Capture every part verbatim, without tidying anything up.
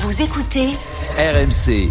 Vous écoutez R M C.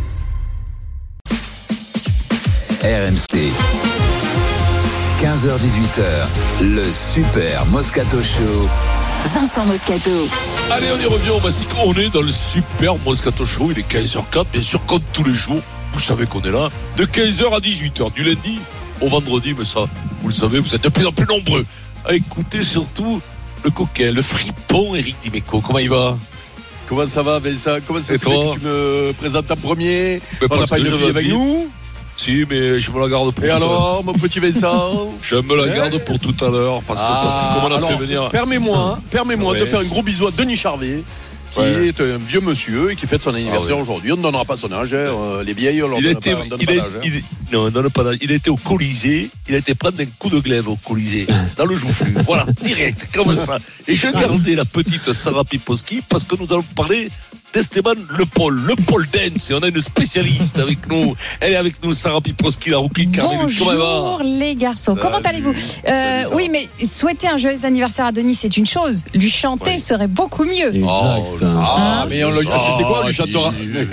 R M C. quinze heures dix-huit heures, le Super Moscato Show. Vincent Moscato. Allez, on y revient au Massic. On est dans le Super Moscato Show. Il est quinze heures quatre, bien sûr, comme tous les jours. Vous savez qu'on est là de quinze heures à dix-huit heures, du lundi au vendredi. Mais ça, vous le savez, vous êtes de plus en plus nombreux à écouter surtout le coquin, le fripon Eric Dimeco. Comment il va? Comment ça va, Vincent? Comment ça se fait que tu me présentes en premier? Mais on n'a pas une fille avec nous? Si, mais je me la garde pour Et tout alors, à l'heure. mon petit Vincent? Je me la garde pour tout à l'heure. Parce que, ah, parce que comme on a alors, fait venir. Permets-moi, permets-moi ouais. de faire un gros bisou à Denis Charvet, qui ouais. est un vieux monsieur et qui fête son anniversaire ah ouais. aujourd'hui. On ne donnera pas son âge, hein. Les vieilles, on leur donne pas, on donne il pas est, d'âge. Il est, non, on donne pas d'âge. Il a été au Colisée, il a été prendre un coup de glaive au Colisée, dans le joufflu. Voilà, direct, comme ça. Et je gardais la petite Sarah Piposki parce que nous allons parler d'Esteban Le Paul, Le Paul Dance, et on a une spécialiste avec nous. Elle est avec nous, Sarah Piposki, la rookie. Bonjour les garçons, Salut. Comment allez-vous? euh, Oui, mais souhaiter un joyeux anniversaire à Denis, c'est une chose. Lui chanter oui. serait beaucoup mieux. Exact. Oh, ah, hein? mais on le, tu sais quoi, on lui chantera.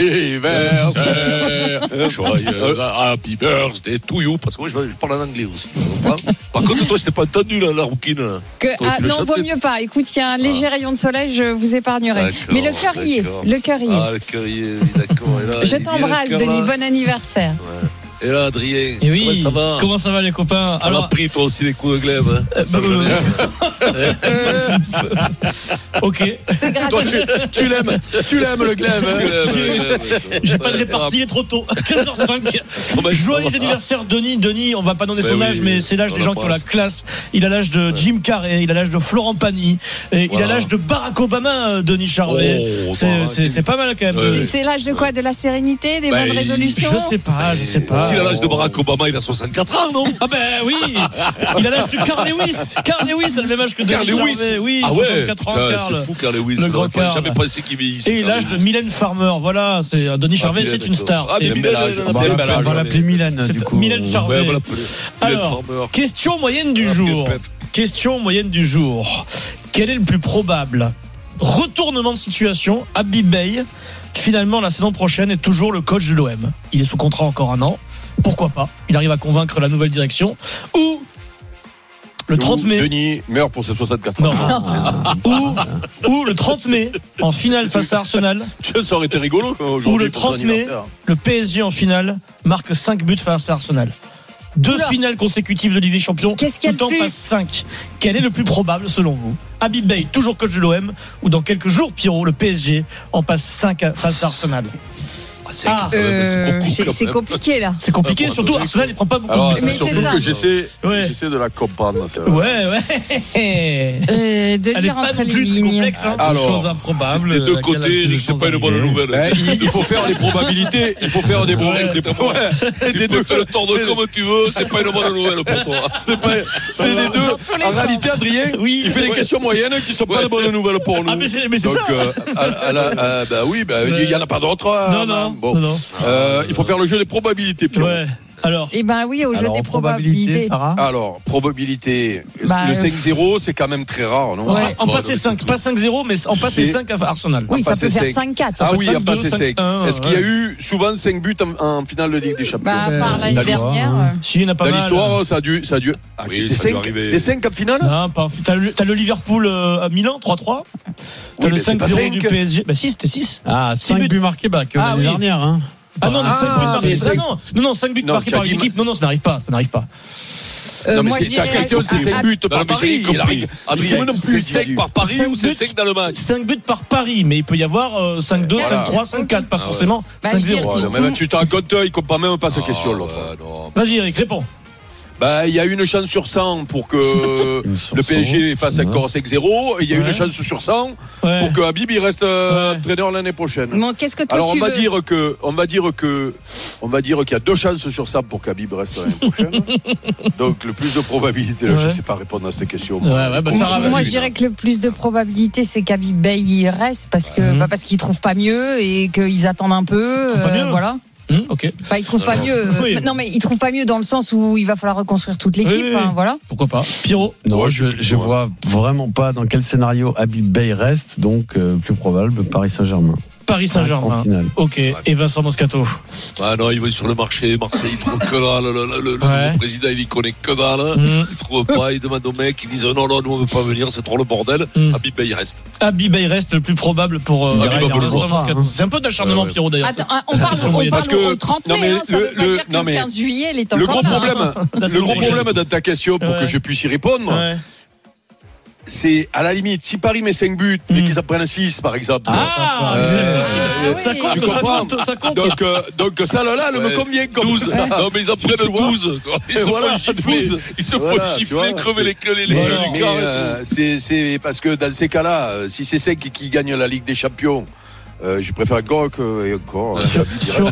Joyeux Happy Birthday to you, parce que moi je parle en anglais aussi. Par contre, toi, je t'ai pas entendu là, la rouquine. Que, ah, non, vaut mieux pas. Écoute, il y a un léger ah. rayon de soleil, je vous épargnerai. D'accord, mais le cœur y est. Le cœur y est. Ah, le cœur y est, d'accord. Et là, je t'embrasse, Denis. Bon anniversaire. Ouais. Et là, Adrien, et oui, comment ça va? Comment ça va, les copains? Tu Alors... as pris, toi aussi, des coups de glaive. Hein euh, bah, bah, ok. C'est gratuit. Toi, tu, tu l'aimes, tu l'aimes le glaive. Hein. Tu l'aimes, le glaive. J'ai pas de répartie, il est trop tôt. quinze heures cinq. Joyeux anniversaire, Denis. Denis, on va pas donner son oui, âge, mais c'est l'âge des gens qui ont la classe. Il a l'âge de ouais. Jim Carrey, il a l'âge de Florent Pagny, et voilà. Il a l'âge de Barack Obama, Denis Charvet. Oh, c'est, c'est, c'est pas mal quand même. Ouais. C'est l'âge de quoi? De la sérénité, des bah, bonnes résolutions? Je sais pas, je sais pas. Si, il a l'âge de Barack Obama. Il a soixante-quatre ans, non? Ah ben oui. Il a l'âge de Carl Lewis. Carl Lewis a le même âge que Denis Charvet. Oui, ah ouais, soixante-quatre ans, Carl. C'est fou, Carl Lewis. Le grand Carl. Jamais pensé qu'il vieillisse. Et l'âge de Mylène Farmer. Voilà, c'est Denis Charvet, c'est une star. Ah, c'est Mylène, on va l'appeler Mylène du coup. Mylène Charvet. Alors, question moyenne du jour. Question moyenne du jour. Quel est le plus probable retournement de situation? Habib Beye, finalement, la saison prochaine, est toujours le coach de l'O M. Il est sous contrat encore un an. Pourquoi pas? Il arrive à convaincre la nouvelle direction. Ou le trente mai. Denis meurt pour ses soixante-quatre ans. Non. ou, ou le trente mai, en finale face à Arsenal. Ça aurait été rigolo aujourd'hui. Ou le trente mai, le P S G en finale marque cinq buts face à Arsenal. Deux Oula. finales consécutives de Ligue des Champions. Qu'est-ce qu'il y a de tout en plus passe cinq. Quel est le plus probable selon vous? Habib Beye, toujours coach de l'O M, ou dans quelques jours, Pierrot, le P S G en passe cinq face à Arsenal? C'est, ah, euh, c'est, c'est compliqué là. C'est compliqué, surtout Arsenal il prend pas beaucoup Alors, de buts. c'est surtout que j'essaie, ouais. j'essaie de la comprendre. Ouais, ouais. Euh, de lire entre les lignes. Complexe, hein. Alors, des choses improbables. Des deux côtés, Eric, c'est pas une bonne nouvelle. Ben, il, il faut faire les probabilités. Il faut faire des bons. Ouais, des bons. Ouais. Tu des peux deux, te le tordre comme tu veux. C'est pas une bonne nouvelle pour toi. C'est pas. C'est les deux. En sens. Réalité, Adrien, oui, il fait des ouais. questions moyennes qui sont ouais. pas de bonnes nouvelles pour nous. Ah mais c'est, mais c'est Donc, ça. Euh, à, à la, à, bah oui, bah, il y en a pas d'autres. Non, non. Bon. non. Euh, il faut faire le jeu des probabilités, Pierrot. Ouais. Alors. Eh ben oui, au Alors, jeu des probabilités. Sarah Alors, probabilité. Bah, le cinq zéro, c'est quand même très rare, non? Ouais. En passer cinq, pas cinq zéro, mais en passer cinq à Arsenal. Oui, ça peut faire cinq quatre. Ah oui, en passer cinq. Est-ce qu'il y a eu souvent cinq buts en, en finale de Ligue des Champions? Bah, par l'année dernière. Si, il y en a pas mal. Dans l'histoire, ça a dû, ça a dû. Ah, oui, des, cinq, des cinq en finale? Non, pas. T'as le, t'as le Liverpool à Milan, trois trois. T'as oui, le cinq zéro du P S G. Bah si, c'était six. Ah, cinq buts marqués, bah, que l'année dernière, hein. Ah non, ah, cinq buts marqués. cinq... Non, non, non, cinq buts non, marqués par l'équipe. Non, non, ça n'arrive pas, ça n'arrive pas. Euh, non, mais moi, c'est, ta question, c'est cinq buts par Paris. Adrien, c'est cinq par Paris ou c'est cinq dans le match? cinq buts par Paris, mais il peut y avoir cinq deux, cinq trois, cinq quatre, pas forcément cinq zéro. Tu t'en comptes, il ne comprend même pas cette question. Vas-y, Eric, réponds. Bah, il y a une chance sur cent pour que le P S G fasse encore cinq zéro. Il y a ouais. une chance sur cent ouais. pour que Habib il reste euh, ouais. entraîneur l'année prochaine. Bon, qu'est-ce que toi Alors tu on va veux dire que, on va dire que, on va dire qu'il y a deux chances sur ça pour qu'Habib reste l'année prochaine. Donc le plus de probabilité, là, ouais. je ne sais pas répondre à cette question. Ouais, ouais, bah, ça moi, moi je dirais que le plus de probabilité c'est qu'Habib Beye reste parce que, mmh. bah, parce qu'ils trouvent pas mieux et qu'ils attendent un peu. Euh, pas mieux. Voilà. Mmh, ok. Enfin, il trouve pas non, mieux. Oui. Non, mais il trouve pas mieux dans le sens où il va falloir reconstruire toute l'équipe. Oui, oui. Enfin, voilà. Pourquoi pas. Pierrot. Non, ouais, je, je vois vraiment pas dans quel scénario Habib Beye reste, donc euh, plus probable Paris Saint-Germain. Paris Saint-Germain. Ok. Et Vincent Moscato. Ah non, ils vont sur le marché. Marseille, ils trouvent que dalle. Le, le, le, ouais. le président, il y connaît que dalle. Mm. Il trouve pas. Il demande aux mecs. Ils disent non, non, nous on veut pas venir. C'est trop le bordel. Mm. Habib Beye reste. Habib Beye reste le plus probable pour euh, Vincent Moscato. C'est un peu d'acharnement ouais, ouais. Pierrot d'ailleurs. Attends, on parle, on parle parce que, au trente mai. Hein, ça le, veut pas le, dire que le quinze juillet, il est encore le gros là. Problème, le gros problème de ta question, pour que je puisse y répondre. C'est à la limite, si Paris met cinq buts mmh. et qu'ils en prennent six par exemple. Ah, euh, ah ça, compte, ça, compte, ça compte, donc, euh, donc ça là, ouais. me convient comme douze. Ça. Non mais ils en prennent douze. Ils se voilà, font gifler, ils se voilà, font gifler, crever les clés, les voilà, mais, euh, c'est, c'est parce que dans ces cas-là, si c'est cinq qui gagnent la Ligue des Champions, Euh, je préfère encore que et encore. Sur, euh, sur,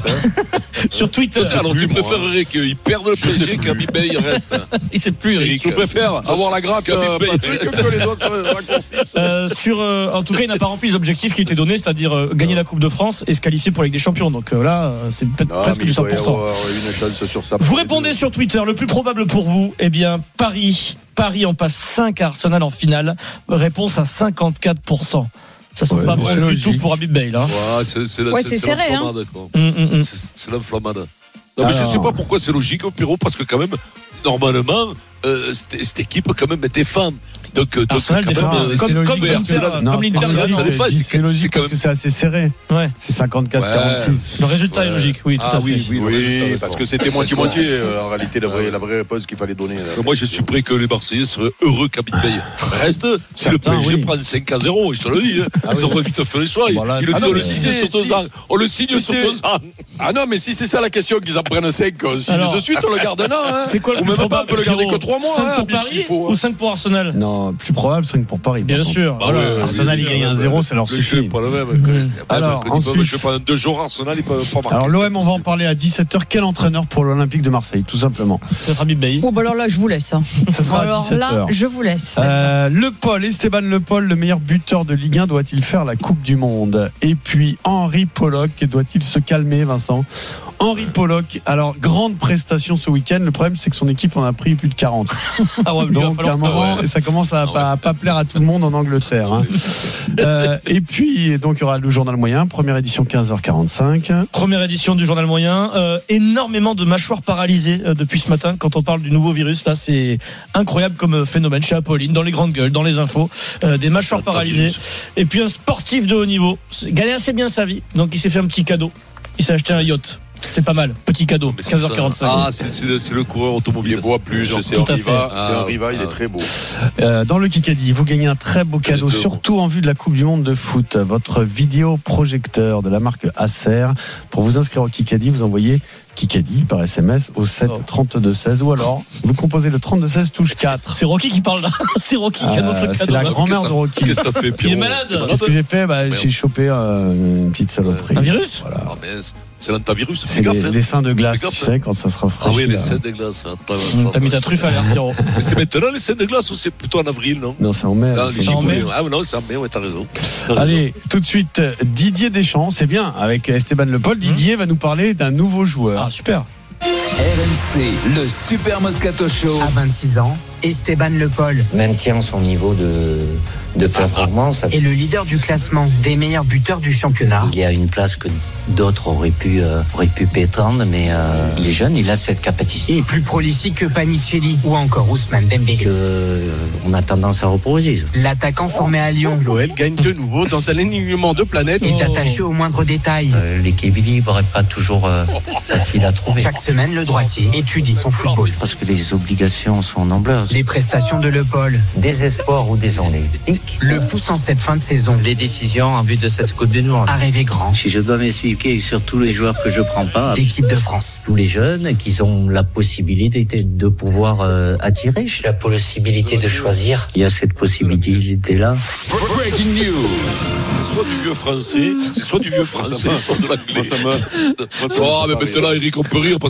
sur Twitter. Alors tu préférerais qu'ils perdent le P S G qu'Habib Beye reste. Il sait plus Eric. Je préfère avoir la grappe euh, que les autres raccourcissent. Euh, sur, euh, en tout cas, il n'a pas rempli les objectifs qui étaient donnés, c'est-à-dire euh, gagner la Coupe de France et se qualifier pour la Ligue des Champions. Donc euh, là, c'est peut-être non, presque du cent pour cent. Une chance sur ça. Vous répondez sur Twitter. Le plus probable pour vous, eh bien Paris. Paris en passe cinq à Arsenal en finale. Réponse à cinquante-quatre pour cent. Ça sent ouais, pas ouais, bon du tout pour Habib Beye là. Ouais, c'est, c'est, ouais, c'est, c'est, c'est serré. Hein. Mm, mm, mm. C'est, c'est l'inflammade. Non, mais Alors... je sais pas pourquoi c'est logique, Pierrot, parce que quand même, normalement, euh, cette, cette équipe quand même défend. Donc, donc Arsenal défend. Même, comme, comme, comme l'Inter, non, comme l'Inter, c'est, ça défend, c'est, c'est logique parce que c'est assez serré. Ouais. C'est cinquante-quatre à quarante-six. Ouais. Le résultat ouais. est logique, oui, tout ah, à fait. Oui, oui, oui parce que c'était moitié-moitié. En réalité, la vraie, la vraie réponse qu'il fallait donner. Là, moi, je suis prêt que les Marseillais seraient heureux qu'Habib Beye reste. Si le P S G prend cinq à zéro, je te le dis, ils auraient vite fait l'histoire. Ils le disent, on le signe sur deux ans. On le signe sur deux ans. Ah non, mais si c'est ça la question, qu'ils en prennent cinq, on signe de suite, on le garde un an. C'est quoi le plus probable? On peut le garder que trois mois. cinq pour Paris ou cinq pour Arsenal? Non, plus probable, cinq pour Paris. Bien sûr. Bah voilà. Ouais, Arsenal, il gagne un zéro, ça leur suffit. Pas le même. Mmh. Alors, même, ensuite, je pas deux jours Arsenal, ils peuvent pas marquer. Alors, l'O M, on va en parler à dix-sept heures. Quel entraîneur pour l'Olympique de Marseille, tout simplement? Ça sera Habib Beye. Bon, bah alors là, je vous laisse. Hein. Ça sera alors à dix-sept heures. Là, je vous laisse. Euh, Le Paul, Esteban Le Paul, le meilleur buteur de Ligue un, doit-il faire la Coupe du Monde? Et puis, Henri Pollock, doit-il se calmer, Vincent? Henri Pollock, alors, grande prestation ce week-end. Le problème, c'est que son équipe en a pris plus de quarante. Ah ouais, donc, à un moment, ouais. ça commence à, ah ouais. pas, à pas plaire à tout le monde en Angleterre. Hein. euh, et puis, donc, il y aura le journal moyen, première édition quinze heures quarante-cinq. Première édition du journal moyen. Euh, énormément de mâchoires paralysées euh, depuis ce matin quand on parle du nouveau virus. Là, c'est incroyable comme phénomène chez Apolline, dans les grandes gueules, dans les infos. Euh, des mâchoires paralysées. Et puis, un sportif de haut niveau. Gagne assez bien sa vie. Donc, il s'est fait un petit cadeau. Il s'est acheté un yacht. C'est pas mal, petit cadeau, quinze heures quarante-cinq. Ah, c'est, c'est, le, c'est le coureur automobile. Il voit plus, c'est un Riva, ah, c'est un Riva, ah, il est très beau. Euh, dans le Kikadi, vous gagnez un très beau cadeau, surtout en vue de la Coupe du Monde de foot. Votre vidéoprojecteur de la marque Acer. Pour vous inscrire au Kikadi, vous envoyez Kikadi par S M S au sept trente-deux seize ou alors vous composez le trente-deux seize touche quatre. C'est Rocky qui parle là. C'est Rocky qui annonce le cadeau. C'est la grand-mère de Rocky. Qu'est-ce que t'as fait, Pierrot? Il est malade. Qu'est-ce que j'ai fait? Bah, j'ai chopé euh, une petite saloperie. Un virus? Voilà. Ah, mais c'est l'antivirus. C'est les, les seins de glace, tu sais, quand ça se rafraîchit. Ah oui, les seins de glace. Mmh, t'as mis ta truffe à l'air, Pierrot. Mais c'est maintenant les seins de glace ou c'est plutôt en avril, non? Non, c'est en mai. Non, c'est en mai. Ah non, c'est en mai, ouais, t'as raison. T'as Allez, raison. Tout de suite, Didier Deschamps, c'est bien, avec Esteban Le Paul. Didier mmh. va nous parler d'un nouveau joueur. Ah, super. R M C, le Super Moscato Show. À vingt-six ans, Esteban Le Paul maintient son niveau de, de performance. Et le leader du classement des meilleurs buteurs du championnat. Il y a une place que d'autres auraient pu, euh, auraient pu prétendre, mais euh, il est jeune, il a cette capacité. Plus prolifique que Panicelli ou encore Ousmane Dembélé. Que, euh, on a tendance à reproduire. L'attaquant formé à Lyon. L'O L gagne de nouveau dans un alignement de planète. Est attaché aux moindres détails. Euh, l'équilibre n'est pas toujours euh, facile à trouver. Chaque semaine, le droitier étudie son football. Parce que les obligations sont nombreuses. Les prestations de Le Paul. Des espoirs ou des ennuis. Le pousse en cette fin de saison. Les décisions en vue de cette Coupe du Monde. À rêver grand. Si je dois m'expliquer sur tous les joueurs que je prends pas. L'équipe de France. Tous les jeunes qui ont la possibilité de pouvoir euh, attirer. La possibilité de choisir. Il y a cette possibilité-là. Breaking news. C'est soit du vieux français, c'est soit du vieux français, soit de l'anglais. Oh, mais maintenant, Eric, on peut rire parce qu'on est fâché.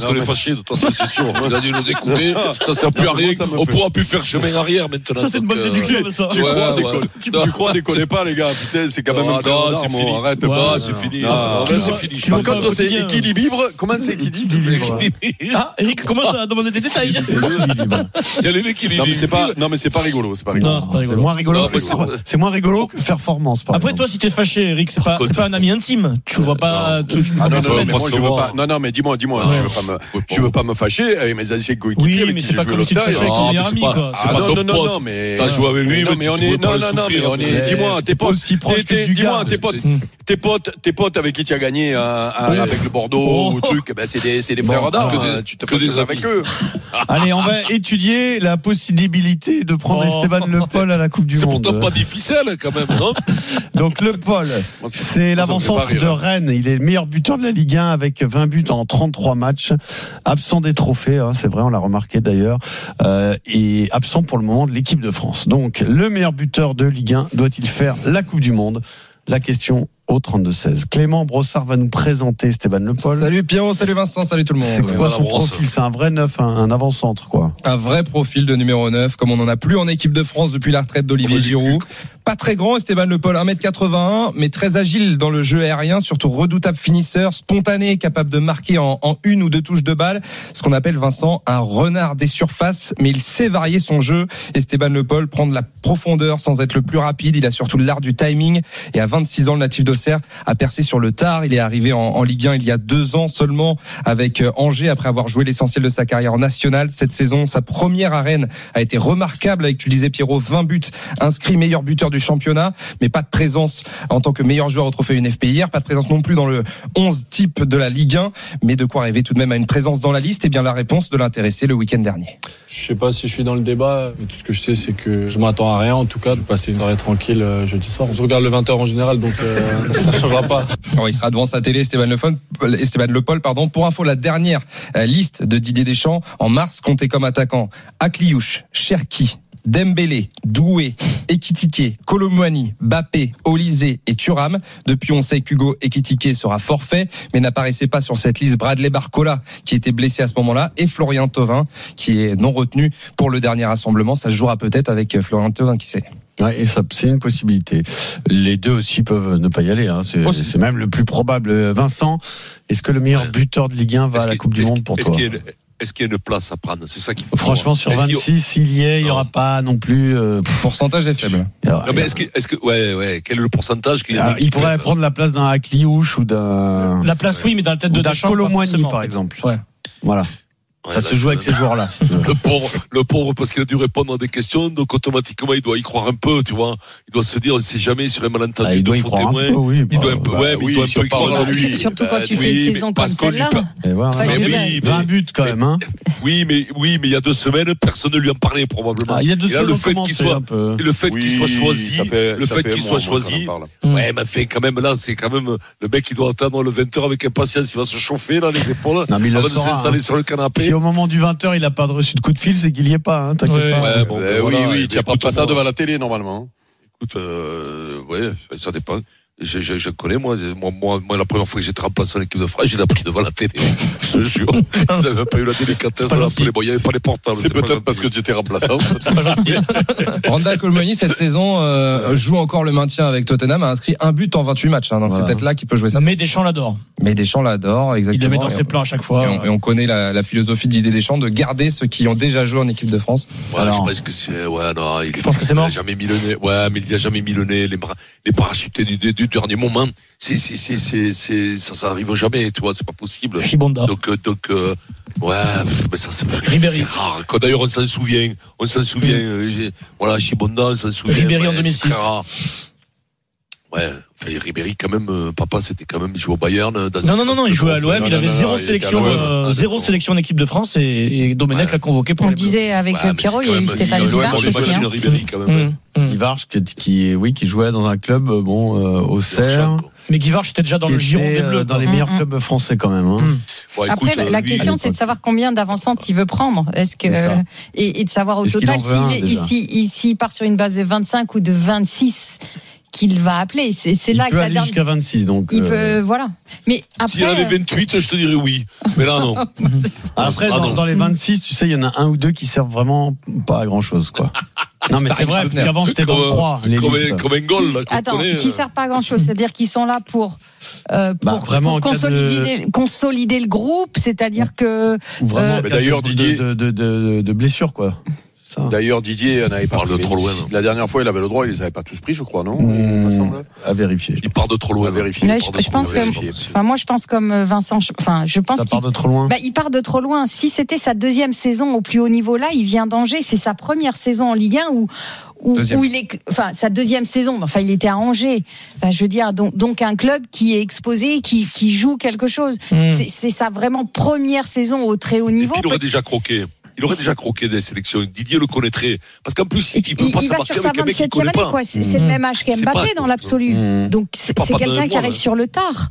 fâché, de toute façon, c'est sûr. Il a dû nous écouter. Ça sert plus à rien. On pourra plus faire chemin arrière maintenant. Ça, c'est une bonne euh, déduction, ça. Tu Ouais, crois, ouais. déconne- tu crois, déconnez pas, les gars. Putain, c'est quand même Non, un frère non, d'armes, c'est fini. arrête Ouais, pas. c'est fini. Non, Ah, ben, ouais, c'est c'est fini. fini. Par Par contre, contre, c'est quotidien. équilibre. Comment c'est équilibre? Ah, Eric commence à demander des détails. Il y a les mecs qui Non, mais c'est pas, non, mais c'est pas rigolo, c'est pas rigolo. Non, c'est pas C'est rigolo. moins rigolo, Non, que, mais c'est- c'est moins rigolo que performance. Par Après, exemple. toi, si t'es fâché, Eric, c'est pas, Contre- c'est pas un ami intime. Tu vois pas. tu- tu- Ah non, tu- non, faut mais pas moi, je se veux voir. pas. Non, non, mais dis-moi, dis-moi, Ouais. je veux pas me, je veux pas me fâcher avec mes anciens coéquipiers. Oui, avec mais qui c'est j'ai pas joué comme si tu te l'autre fâchais avec taille. ton Ah, meilleur mais ami, c'est pas- quoi. c'est Ah pas non, ton non, non, pote. non, mais. T'as joué avec lui, non, mais mais tu on pouvais est, pas non, le non, non, souffrir, mais on après. est, dis-moi, tes T'es pas potes, aussi proche tes- que tes- du dis-moi, garde. tes potes, tes potes, tes potes avec qui tu as gagné, euh, euh, avec le Bordeaux Oh. ou truc, ben, c'est des, c'est des Bon, frères d'armes, que des- hein, tu te que des fâches avec amis. eux. Allez, on va étudier la possibilité de prendre Oh. Esteban Le Paul à la Coupe du C'est Monde. pourtant pas difficile, quand même, non? Donc Le Paul, Moi, ça- c'est ça me fait l'avant-centre pas rire. de Rennes. Il est le meilleur buteur de la Ligue un avec vingt buts en trente-trois matchs. Absent des trophées, hein, c'est vrai, on l'a remarqué d'ailleurs. Euh, et absent pour le moment de l'équipe de France. Donc le meilleur buteur de Ligue un doit-il faire la Coupe du Monde? La question au trente-deux seize. Clément Brossard va nous présenter Esteban Le Paul. Salut Pierrot, salut Vincent, salut tout le C'est monde. quoi la son brosse. profil? C'est un vrai neuf, un, un avant-centre, quoi. Un vrai profil de numéro neuf, comme on n'en a plus en équipe de France depuis la retraite d'Olivier Giroud. Pas très grand, Esteban Le Paul, un mètre quatre-vingt-un, mais très agile dans le jeu aérien, surtout redoutable finisseur, spontané, capable de marquer en, en une ou deux touches de balle. Ce qu'on appelle, Vincent, un renard des surfaces, mais il sait varier son jeu. Esteban Le Paul prend de la profondeur sans être le plus rapide. Il a surtout l'art du timing. Et à vingt-six ans, le natif d'Auxerre a percé sur le tard. Il est arrivé en, en Ligue un il y a deux ans seulement avec Angers après avoir joué l'essentiel de sa carrière en national. Cette saison, sa première à Rennes a été remarquable avec, tu le disais Pierrot, vingt buts inscrits, meilleur buteur du championnat, mais pas de présence en tant que meilleur joueur au trophée U N F P hier, pas de présence non plus dans le onze type de la Ligue un, mais de quoi rêver tout de même à une présence dans la liste. Et bien la réponse de l'intéressé le week-end dernier. Je sais pas si je suis dans le débat, mais tout ce que je sais, c'est que je m'attends à rien. En tout cas, je vais passer une soirée tranquille euh, jeudi soir. Je regarde le vingt heures en général, donc euh, ça changera pas. Alors, il sera devant sa télé, Esteban Le Paul, Esteban Le Paul, pardon. Pour info, la dernière euh, liste de Didier Deschamps en mars comptait comme attaquant Akliouche, Cherki, Dembélé, Doué, Ekitike, Colomouani, Bappé, Olysée et Thuram. Depuis, on sait qu'Hugo Ekitike sera forfait, mais n'apparaissait pas sur cette liste Bradley Barcola, qui était blessé à ce moment-là, et Florian Thauvin, qui est non retenu pour le dernier rassemblement. Ça se jouera peut-être avec Florian Thauvin, qui sait. Ouais, et ça, c'est une possibilité. Les deux aussi peuvent ne pas y aller. Hein. C'est, c'est même le plus probable. Vincent, est-ce que le meilleur buteur de Ligue un va Est-ce à la qu'il- Coupe du est-ce Monde qu'il- pour est-ce toi? qu'il y a une- Est-ce qu'il y a une place à prendre? C'est ça qu'il faut. Franchement, sur Est-ce qu'il y a- vingt-six, s'il y est, il n'y aura Non. pas non plus. Euh, Le pourcentage est faible. alors, Non, mais est-ce que, est-ce que, ouais, ouais, quel est le pourcentage qu'il y a alors, qui il peut pourrait être- prendre la place d'un Akliouche ou d'un, La place, oui, mais dans la tête de ou d'un Deschamps. pas Colomouani, forcément. par exemple. Ouais. Voilà. Ouais, Ça là, se joue avec je- ces joueurs-là. si tu veux. Le pauvre, le pauvre, parce qu'il a dû répondre à des questions, donc automatiquement, il doit y croire un peu, tu vois. Il doit se dire, on ne sait jamais sur un malentendu Ah, il doit de y faux croire un témoins. peu, oui. Il bah, doit un peu, bah, ouais, mais oui, il doit un si peu on y parle croire. de lui. Surtout quand Bah, tu fais oui, une mais saison parce comme qu'on lui celle-là. pa- Et voilà. Enfin, Mais je veux oui, dire, mais- vingt buts quand même. Hein. Oui, mais, oui, mais il y a deux semaines, personne ne lui en parlait, probablement. Ah, il y a deux Et là, semaines, le on fait qu'il commençait soit, un peu. le fait qu'il soit choisi, ça fait- le ça fait fait qu'il un soit mois, moi, choisi. qu'on en parle. Mm. Ouais, mais fait quand même là, c'est quand même le mec qui doit attendre le vingt heures avec impatience. Il va se chauffer dans les épaules Non, mais il le avant de saura, s'installer hein. sur le canapé. Si au moment du vingt heures, il n'a pas reçu de coup de fil, c'est qu'il y est pas. Hein, t'inquiète Ouais. pas. Ouais, bon, Eh ben oui, voilà, oui, et tu n'as ben, pas ça écoute, devant la télé, normalement. Écoute, euh, ouais, ça dépend. Je, je, je connais, moi, moi, moi, moi, la première fois que j'étais remplaçant en équipe de France, j'ai appris devant la télé. Je te jure. Ils n'avaient pas eu la délicatesse pas de gentil. l'appeler. Bon, il n'y avait pas les portables. C'est pas peut-être parce que gentil. tu étais remplaçant. C'est pas gentil. Randall Colomouani, cette saison, euh, joue encore le maintien avec Tottenham, a inscrit un but en vingt-huit matchs. Hein, donc Voilà. c'est peut-être là qu'il peut jouer ça. Mais Deschamps l'adore. Mais Deschamps l'adore, Il exactement. le met dans Et ses on- plans à chaque Et fois. on, et on connaît la, la philosophie de Didier Deschamps de garder ceux qui ont déjà joué en équipe de France. Ouais, Alors, je pense que c'est, ouais, non, il, je pense que c'est il mort. a jamais mis le nez. Ouais, mais il a jamais mis le nez, les bras, les parachutés du, du, du dernier moment. C'est, c'est, c'est, c'est, c'est, ça, ça arrive jamais, tu vois, c'est pas possible. Chibonda. Donc, euh, donc, euh, ouais, mais ça, c'est, Ribéry. c'est rare. Quand d'ailleurs, on s'en souvient, on s'en souvient, euh, j'ai- voilà, Chibonda, on s'en souvient. Ribéry en ouais, deux mille c'est six. très rare. Ouais, enfin, Ribéry, quand même, euh, papa, c'était quand même, il jouait au Bayern. euh, Dans Non, un non, non, non, il jouait à l'O M, Non, il non, avait non, zéro non, il était sélection, à l'O M. euh, Ah, zéro d'accord. sélection en équipe de France et, et Domenech Ouais. l'a convoqué pour On les Bleus. disait avec Ouais, mais Pierrot, c'est il y a quand eu même- Stéphane c'est quand même Villard une aussi. machine, hein. Ribéry, quand même. Mmh, mmh. Ivarch, qui, qui, oui, qui jouait dans un club, euh, bon, euh, au Serre. Mais Guivarch était déjà dans qui le giron était, des euh, Bleus. dans les quoi. meilleurs Mm, mm. clubs français quand même. Hein. Mm. Bon, écoute, Après, la, la lui, question, à c'est de l'époque. savoir combien d'avancantes il veut prendre. Est-ce que, C'est ça. euh, et, et de savoir au Est-ce qu'il total en veut un, s'il est- déjà ici, ici part sur une base de vingt-cinq ou de vingt-six. qu'il va appeler. C'est, c'est il là peut que la aller dernière... jusqu'à vingt-six, donc. Il euh... peut, voilà. Mais après. S'il y en avait vingt-huit, je te dirais oui. Mais là, non. Après, ah, dans, non. dans les vingt-six, tu sais, il y en a un ou deux qui servent vraiment pas à grand chose, quoi. Non, mais c'est vrai, parce qu'avant, c'était vingt-trois. Comme, un, comme un goal, là. Attends, connaît, qui ne servent pas à grand chose. C'est-à-dire qu'ils sont là pour, euh, pour, bah, vraiment, pour consolider, de... consolider le groupe. C'est-à-dire que. Ou vraiment, euh, d'ailleurs, de, Didier. De, de, de, de blessure, quoi. Ça. D'ailleurs, Didier n'avait pas de trop loin. La dernière fois, il avait le droit, il les avait pas tous pris, je crois, non? Mmh, il semble. À vérifier. Il part de trop loin. À vérifier. Là, je, je pense que, enfin, moi, je pense comme Vincent. Enfin, je pense ça part qu'il, de trop loin. Bah, il part de trop loin. Si c'était sa deuxième saison au plus haut niveau, là, il vient d'Angers. C'est sa première saison en Ligue un où. Où, où il est, enfin, sa deuxième saison. Enfin, il était à Angers. Enfin, je veux dire, donc, donc un club qui est exposé, qui, qui joue quelque chose. Mmh. C'est, c'est sa vraiment première saison au très haut niveau. Et puis, il aurait déjà croqué. Il aurait déjà croqué des sélections. Didier le connaîtrait. Parce qu'en plus, il, il peut il, pas il s'embarquer va sur avec sa un mec qu'il connaît vingt-septième pas. année, quoi. C'est, c'est mmh. le même âge qu'Mbappé pas, dans l'absolu. Mmh. Donc, c'est, c'est quelqu'un qui arrive sur le tard.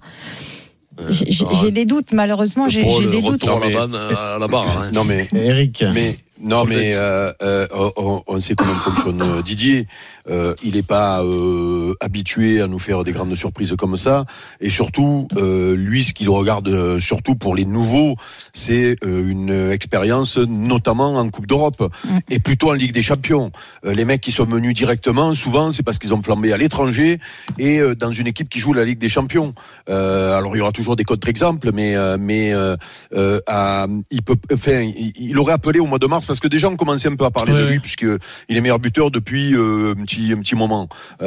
J'ai, j'ai des doutes, malheureusement, j'ai, j'ai des doutes. Non, mais, à la barre. Hein. Non, mais. Eric. Mais, non, mais euh, euh, on, on sait comment fonctionne Didier. Euh, il n'est pas euh, habitué à nous faire des grandes surprises comme ça. Et surtout, euh, lui, ce qu'il regarde surtout pour les nouveaux, c'est euh, une expérience, notamment en Coupe d'Europe mmh. et plutôt en Ligue des Champions. Euh, les mecs qui sont venus directement, souvent, c'est parce qu'ils ont flambé à l'étranger et euh, dans une équipe qui joue la Ligue des Champions. Euh, alors, il y aura toujours des contre-exemples, mais euh, mais euh, euh, à, il peut, enfin, il, il aurait appelé au mois de mars. Parce que déjà on commençait un peu à parler ouais, de lui, ouais. puisque il est meilleur buteur depuis euh, un petit un petit moment.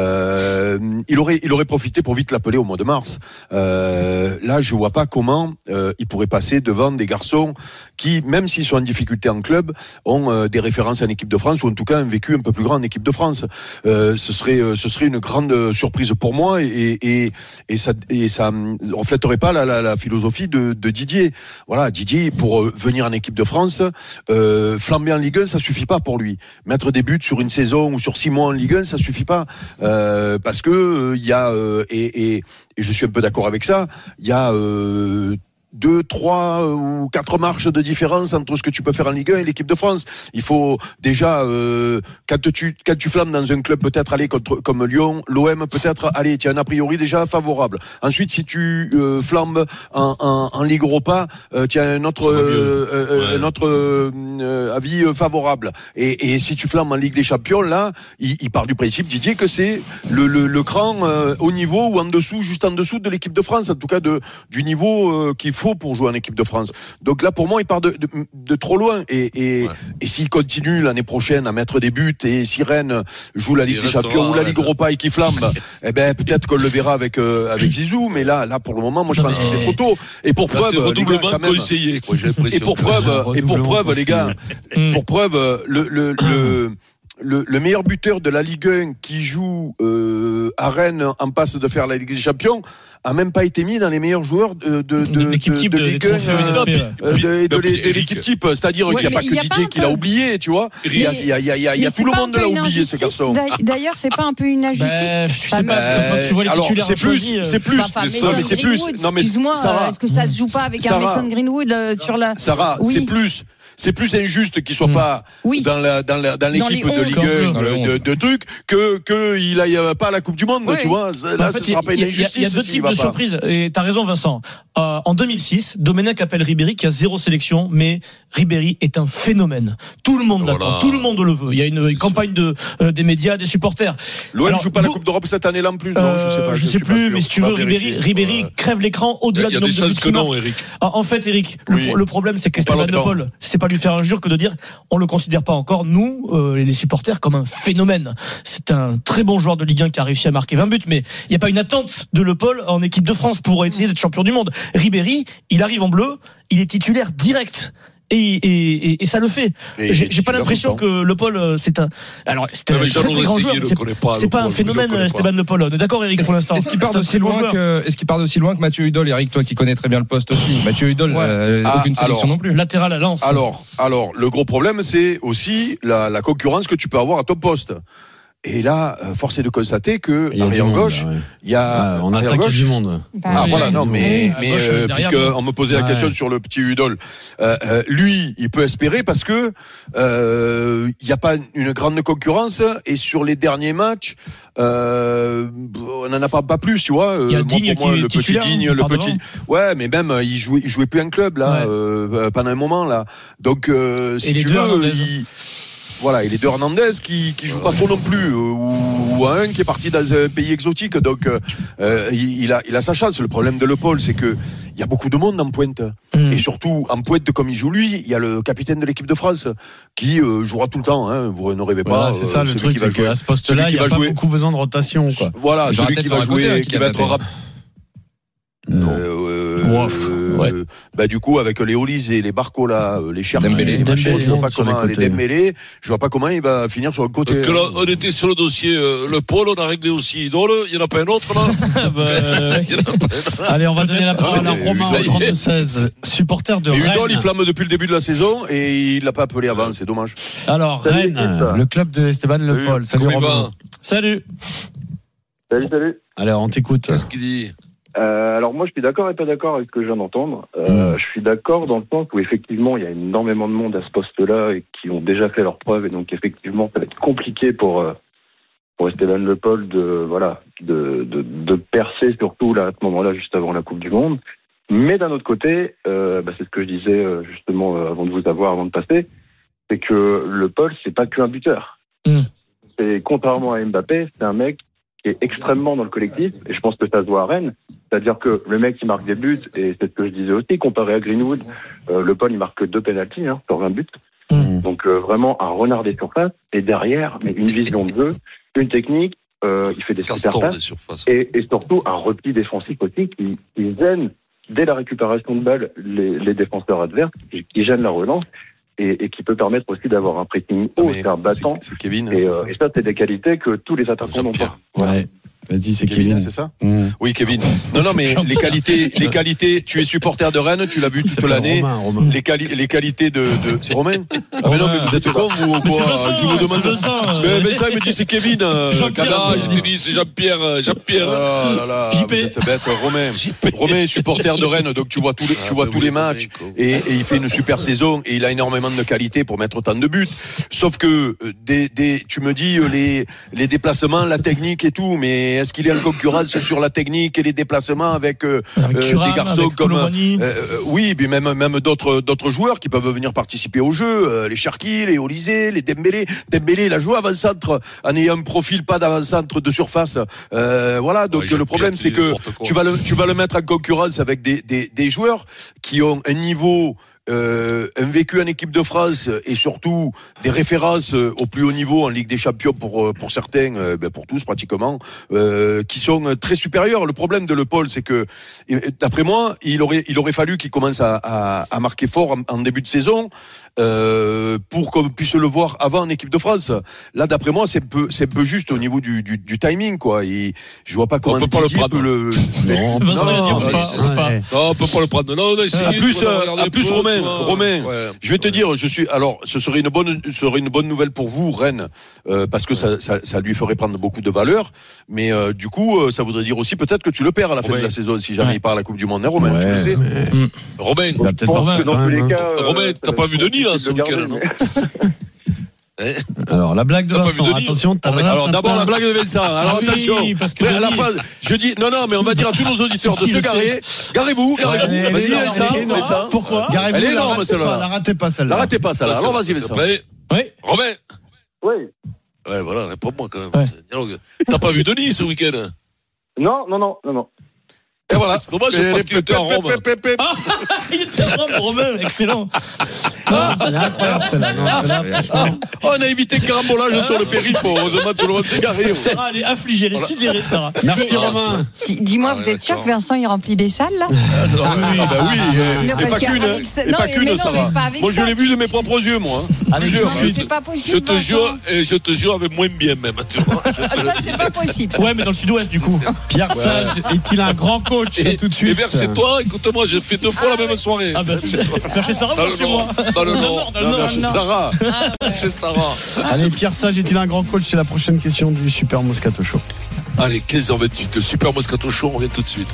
Euh, il aurait il aurait profité pour vite l'appeler au mois de mars. Euh, là, je vois pas comment euh, il pourrait passer devant des garçons qui, même s'ils sont en difficulté en club, ont euh, des références en équipe de France ou en tout cas un vécu un peu plus grand en équipe de France. Euh, ce serait ce serait une grande surprise pour moi et et et ça et ça reflèterait pas la la, la philosophie de, de Didier. Voilà, Didier pour euh, venir en équipe de France. Euh, Flamber en Ligue un, ça suffit pas pour lui. Mettre des buts sur une saison ou sur six mois en Ligue un, ça suffit pas euh, parce que il euh, y a euh, et, et, et je suis un peu d'accord avec ça. Il y a euh, deux, trois ou quatre marches de différence entre ce que tu peux faire en Ligue un et l'équipe de France. Il faut déjà euh, quand tu quand tu flammes dans un club peut-être aller contre comme Lyon, l'O M peut-être aller, tu as un a priori déjà favorable. Ensuite, si tu euh, flambes en, en, en Ligue Europa, euh, tu as un autre euh, euh, ouais. un autre euh, avis favorable. Et, et si tu flambes en Ligue des Champions, là, il, il part du principe Didier que c'est le le, le cran euh, au niveau ou en dessous, juste en dessous de l'équipe de France, en tout cas de du niveau euh, qu'il faut pour jouer en équipe de France. Donc là, pour moi, il part de, de, de trop loin. Et, et, ouais. et s'il continue l'année prochaine à mettre des buts et si Rennes joue la Ligue des Champions ou la Ligue Europa et qu'il flambe, eh ben peut-être qu'on le verra avec euh, avec Zizou. Mais là, là pour le moment, moi je pense que c'est trop tôt. Et pour preuve, là, les gars, quand même, conseillé, quoi, j'ai l'impression. Et pour preuve, et pour preuve, les gars, pour preuve, le le le Le, le meilleur buteur de la Ligue un qui joue euh, à Rennes en passe de faire la Ligue des Champions a même pas été mis dans les meilleurs joueurs de, de, de, de l'équipe type de, de Ligue un euh, euh, de, de, de, de l'équipe type. C'est-à-dire ouais, qu'il n'y a pas que Didier qui l'a oublié, tu vois. Il y a, il y a, il y a, il y a, il y a tout le monde l'a oublié, ce garçon. D'ailleurs, c'est pas un peu une injustice. Bah, je sais pas. Quand tu vois les titulaires c'est plus, c'est plus. Non, mais c'est plus. Non, mais excuse-moi, est-ce que ça se joue pas avec un Mason Greenwood sur la. Sarah, c'est plus. C'est plus injuste qu'il soit mmh. pas oui. dans la dans la dans l'équipe dans de Ligue un de, de, de trucs que que il aille pas à la Coupe du Monde, oui. tu vois. Là, en fait, ce sera pas une injustice. Il y a deux types de surprises. Et t'as raison, Vincent. Euh, en deux mille six, Domenech appelle Ribéry qui a zéro sélection, mais Ribéry est un phénomène. Tout le monde l'attend, tout le monde le veut. Il y a une, une campagne de euh, des médias, des supporters. L'O M joue pas la Coupe d'Europe cette année-là en plus, non euh, Je sais pas. Je, je sais plus, mais si tu veux, Ribéry, Ribéry crève l'écran au-delà du nombre de buts qu'il marque. En fait, Eric, le problème, c'est qu'Esteban Le Paul, c'est pas lui faire injure que de dire on le considère pas encore, nous, euh, les supporters, comme un phénomène. C'est un très bon joueur de Ligue un qui a réussi à marquer vingt buts, mais il n'y a pas une attente de Le Paul en équipe de France pour essayer d'être champion du monde. Ribéry, il arrive en bleu, il est titulaire direct. Et, et, et, et ça le fait. Et j'ai, j'ai pas l'impression que Le Paul, c'est un. Alors, c'est un très, très grand joueur. C'est, pas, c'est pas un phénomène, Esteban Le Paul. On est d'accord, Eric, pour l'instant. Est-ce qu'il part d'aussi loin que, est-ce qu'il part d'aussi loin que Mathieu Hudol, Eric, toi qui connais très bien le poste aussi. Mathieu Hudol, ouais. euh, ah, aucune sélection alors, non plus. Latéral à Lens. Alors, alors, le gros problème, c'est aussi la, la concurrence que tu peux avoir à ton poste. Et là, euh, force est de constater que arrière gauche, il y a on attaque gauche, du monde. Bah, ah oui, voilà, non, mais, mais euh, puisque moi. on me posait la question ouais. sur le petit Udol, euh, euh, lui, il peut espérer parce que euh, il n'y a pas une grande concurrence et sur les derniers matchs, euh, on n'en a pas pas plus, tu vois. Il y a moi, Digne pour moi, qui le petit Digne, le petit, devant. ouais, mais même il jouait, il jouait plus un club là ouais. euh, pendant un moment là. Donc euh, si et tu veux, il, voilà, et les deux Hernandez qui qui jouent pas trop non plus, euh, ou, ou un qui est parti dans un pays exotique, donc euh, il, il a il a sa chance. Le problème de Le Paul, c'est que il y a beaucoup de monde en pointe, mmh. et surtout en pointe comme il joue lui, il y a le capitaine de l'équipe de France qui euh, jouera tout le temps. Hein, vous ne rêvez pas. Voilà, c'est ça euh, le truc, c'est qu'à ce poste-là, il y a pas jouer. beaucoup besoin de rotation, quoi. Voilà, il celui qui va jouer, côté, qui va être rapide. Non. Euh, euh, ouais. euh, bah du coup avec les Olis et les Barco là, les Cherki, les machins, je vois pas comment les Dembélé, je vois pas comment il va finir sur le côté. Donc là, on était sur le dossier euh, Le Paul, on a réglé aussi Idole, il y en a pas un autre là. bah, il y en a pas un autre. Allez, on va donner la parole à Romain au trente-deux seize, supporter de Rennes. Udol, il flamme depuis le début de la saison et il l'a pas appelé avant, c'est dommage. Alors Rennes, le club de Esteban Le Paul. Salut Romain. Salut. Salut, salut. Alors on t'écoute. Qu'est-ce qu'il dit? Euh, alors moi je suis d'accord et pas d'accord avec ce que je viens d'entendre. Euh, mmh. Je suis d'accord dans le sens où effectivement il y a énormément de monde à ce poste-là et qui ont déjà fait leurs preuves et donc effectivement ça va être compliqué pour euh, pour Esteban Le Paul de voilà de, de de percer surtout là à ce moment-là juste avant la Coupe du Monde. Mais d'un autre côté, euh, bah, c'est ce que je disais euh, justement euh, avant de vous avoir avant de passer, c'est que Le Paul c'est pas qu'un buteur. Mmh. C'est contrairement à Mbappé, c'est un mec qui est extrêmement dans le collectif, et je pense que ça se voit à Rennes, c'est-à-dire que le mec qui marque des buts, et c'est ce que je disais aussi, comparé à Greenwood, euh, Le Paul il marque que deux pénaltys hein, sur vingt buts, mmh. donc euh, vraiment un renard des surfaces, et derrière, mais une vision de jeu, une technique, euh, il fait des super passes, et, et surtout un repli défensif aussi qui, qui gêne, dès la récupération de balle, les, les défenseurs adverses, qui, qui gênent la relance, Et, et qui peut permettre aussi d'avoir un pressing haut, c'est un battant. C'est, c'est Kevin. Et, c'est euh, ça. et ça, c'est des qualités que tous les attaquants n'ont pas. Voilà. Ouais. Vas-y, c'est Kevin, Kevin. c'est ça mmh. Oui, Kevin. Non, non, mais les qualités, les qualités. Tu es supporter de Rennes, tu l'as vu toute l'année. Romain, Romain. Les, quali- les qualités de, de... c'est Romain. Ah mais non, mais vous êtes con vous ou quoi? Je vous demande. Mais, mais ça, il me dit c'est Kevin. Jean-Pierre, je t'ai dit c'est Jean-Pierre, Jean-Pierre. Oh là là, vous êtes bête, Romain. Romain est supporter de Rennes, donc tu vois tous les, tu vois tous les matchs et, et il fait une super saison et il a énormément de qualités pour mettre autant de buts. Sauf que des, des, tu me dis les, les déplacements, la technique et tout, mais est-ce qu'il est en concurrence sur la technique et les déplacements avec, euh, avec euh, Thuram, des garçons avec comme euh, euh, oui, mais même même d'autres d'autres joueurs qui peuvent venir participer au jeu, euh, les Cherki, les Olysée, les Dembélé. Dembélé, il a joué avant-centre en ayant un profil pas d'avant-centre de surface. Euh, voilà, donc ouais, le problème c'est que tu vas le tu vas le mettre en concurrence avec des des des joueurs qui ont un niveau Euh, un vécu en équipe de France et surtout des références au plus haut niveau en Ligue des Champions pour pour certains, euh, ben pour tous pratiquement, euh, qui sont très supérieurs. Le problème de Le Paul, c'est que d'après moi, il aurait il aurait fallu qu'il commence à, à, à marquer fort en, en début de saison euh, pour qu'on puisse le voir avant en équipe de France. Là, d'après moi, c'est un peu c'est un peu juste au niveau du du, du timing quoi. Et je vois pas comment on peut pas le prendre. Le... Non, non, non, non, non, pas. pas. non, on peut pas le prendre. Non, non, à plus, à plus Romain. Romain, ouais. Je vais te dire, je suis. Alors, ce serait une bonne, ce serait une bonne nouvelle pour vous, Rennes, euh, parce que ça, ça, ça lui ferait prendre beaucoup de valeur. Mais euh, du coup, euh, ça voudrait dire aussi peut-être que tu le perds à la fin ouais. de la saison si jamais ouais. il part à la Coupe du Monde, hein, Romain. Ouais, tu le sais. Mais... Mmh. Romain, Romain, t'as pas vu Denis là ce week-end, non? Alors la blague de Vincent, attention. Alors d'abord la blague de Vincent. Alors oui, attention. Parce que à la fin, je dis non non mais on va dire à tous nos auditeurs de se garer. Garez-vous, garez-vous. Vas-y Vincent. Pourquoi? Elle est énorme celle-là. La ratez pas celle-là. La ratez pas celle-là. Alors vas-y Vincent. Oui. Romain. Oui. Ouais voilà, réponds-moi quand même. T'as pas vu Denis ce week-end? Non non non non non. Et voilà. C'est dommage parce qu'il était en Rome. Ah, il était en Rome, Romain, excellent. Ah, c'est incroyable celle-là. Non, celle-là ah, oh, on a évité le carambolage sur le périph'. Heureusement, tout le monde s'est garé. Sarah, elle est affligée, elle est sidérée, Sarah. Merci Romain. Dis-moi, vous êtes sûr que Vincent il remplit des salles là? Ah bah oui, et pas qu'une, et pas qu'une, Sarah. Moi, je l'ai vu de mes propres yeux, moi. C'est pas possible. Je te jure, et je te jure avec moins bien même. Ça, c'est pas possible. Ouais, mais dans le sud-ouest du coup. Pierre Sage est-il un grand coach tout de suite? Et vers chez toi, écoute-moi, j'ai fait deux fois la même soirée. Ah bah c'est vers chez Sarah ou chez moi? Dans le Nord. Dans le Nord. Chez Sarah. Chez Sarah. Allez, Pierre Sage est-il un grand coach? C'est la prochaine question du Super Moscato Show. Allez, quinze heures vingt-huit, le Super Moscato Show, on revient tout de suite.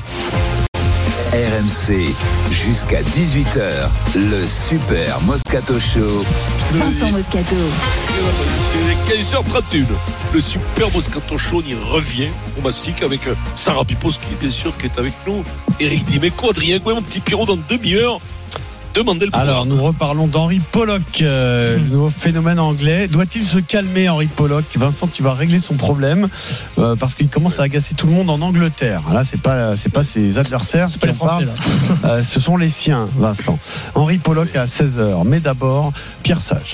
R M C, jusqu'à dix-huit heures, le Super Moscato Show. Vincent Moscato. Il est quinze heures trente et une. Le Super Moscato Show, on y revient au Mastic avec Sarah Piposki, bien sûr, qui est avec nous. Eric Dimeco, Adrien Gouin, mon petit Pierrot, dans demi-heure. Demandez le pouvoir. Alors, nous reparlons d'Henri Pollock, euh, le nouveau phénomène anglais. Doit-il se calmer, Henri Pollock? Vincent, tu vas régler son problème euh, parce qu'il commence à agacer tout le monde en Angleterre. Là, c'est pas, c'est pas ses adversaires, c'est pas les Français, là. Euh, ce sont les siens, Vincent. Henri Pollock à seize heures. Mais d'abord, Pierre Sage.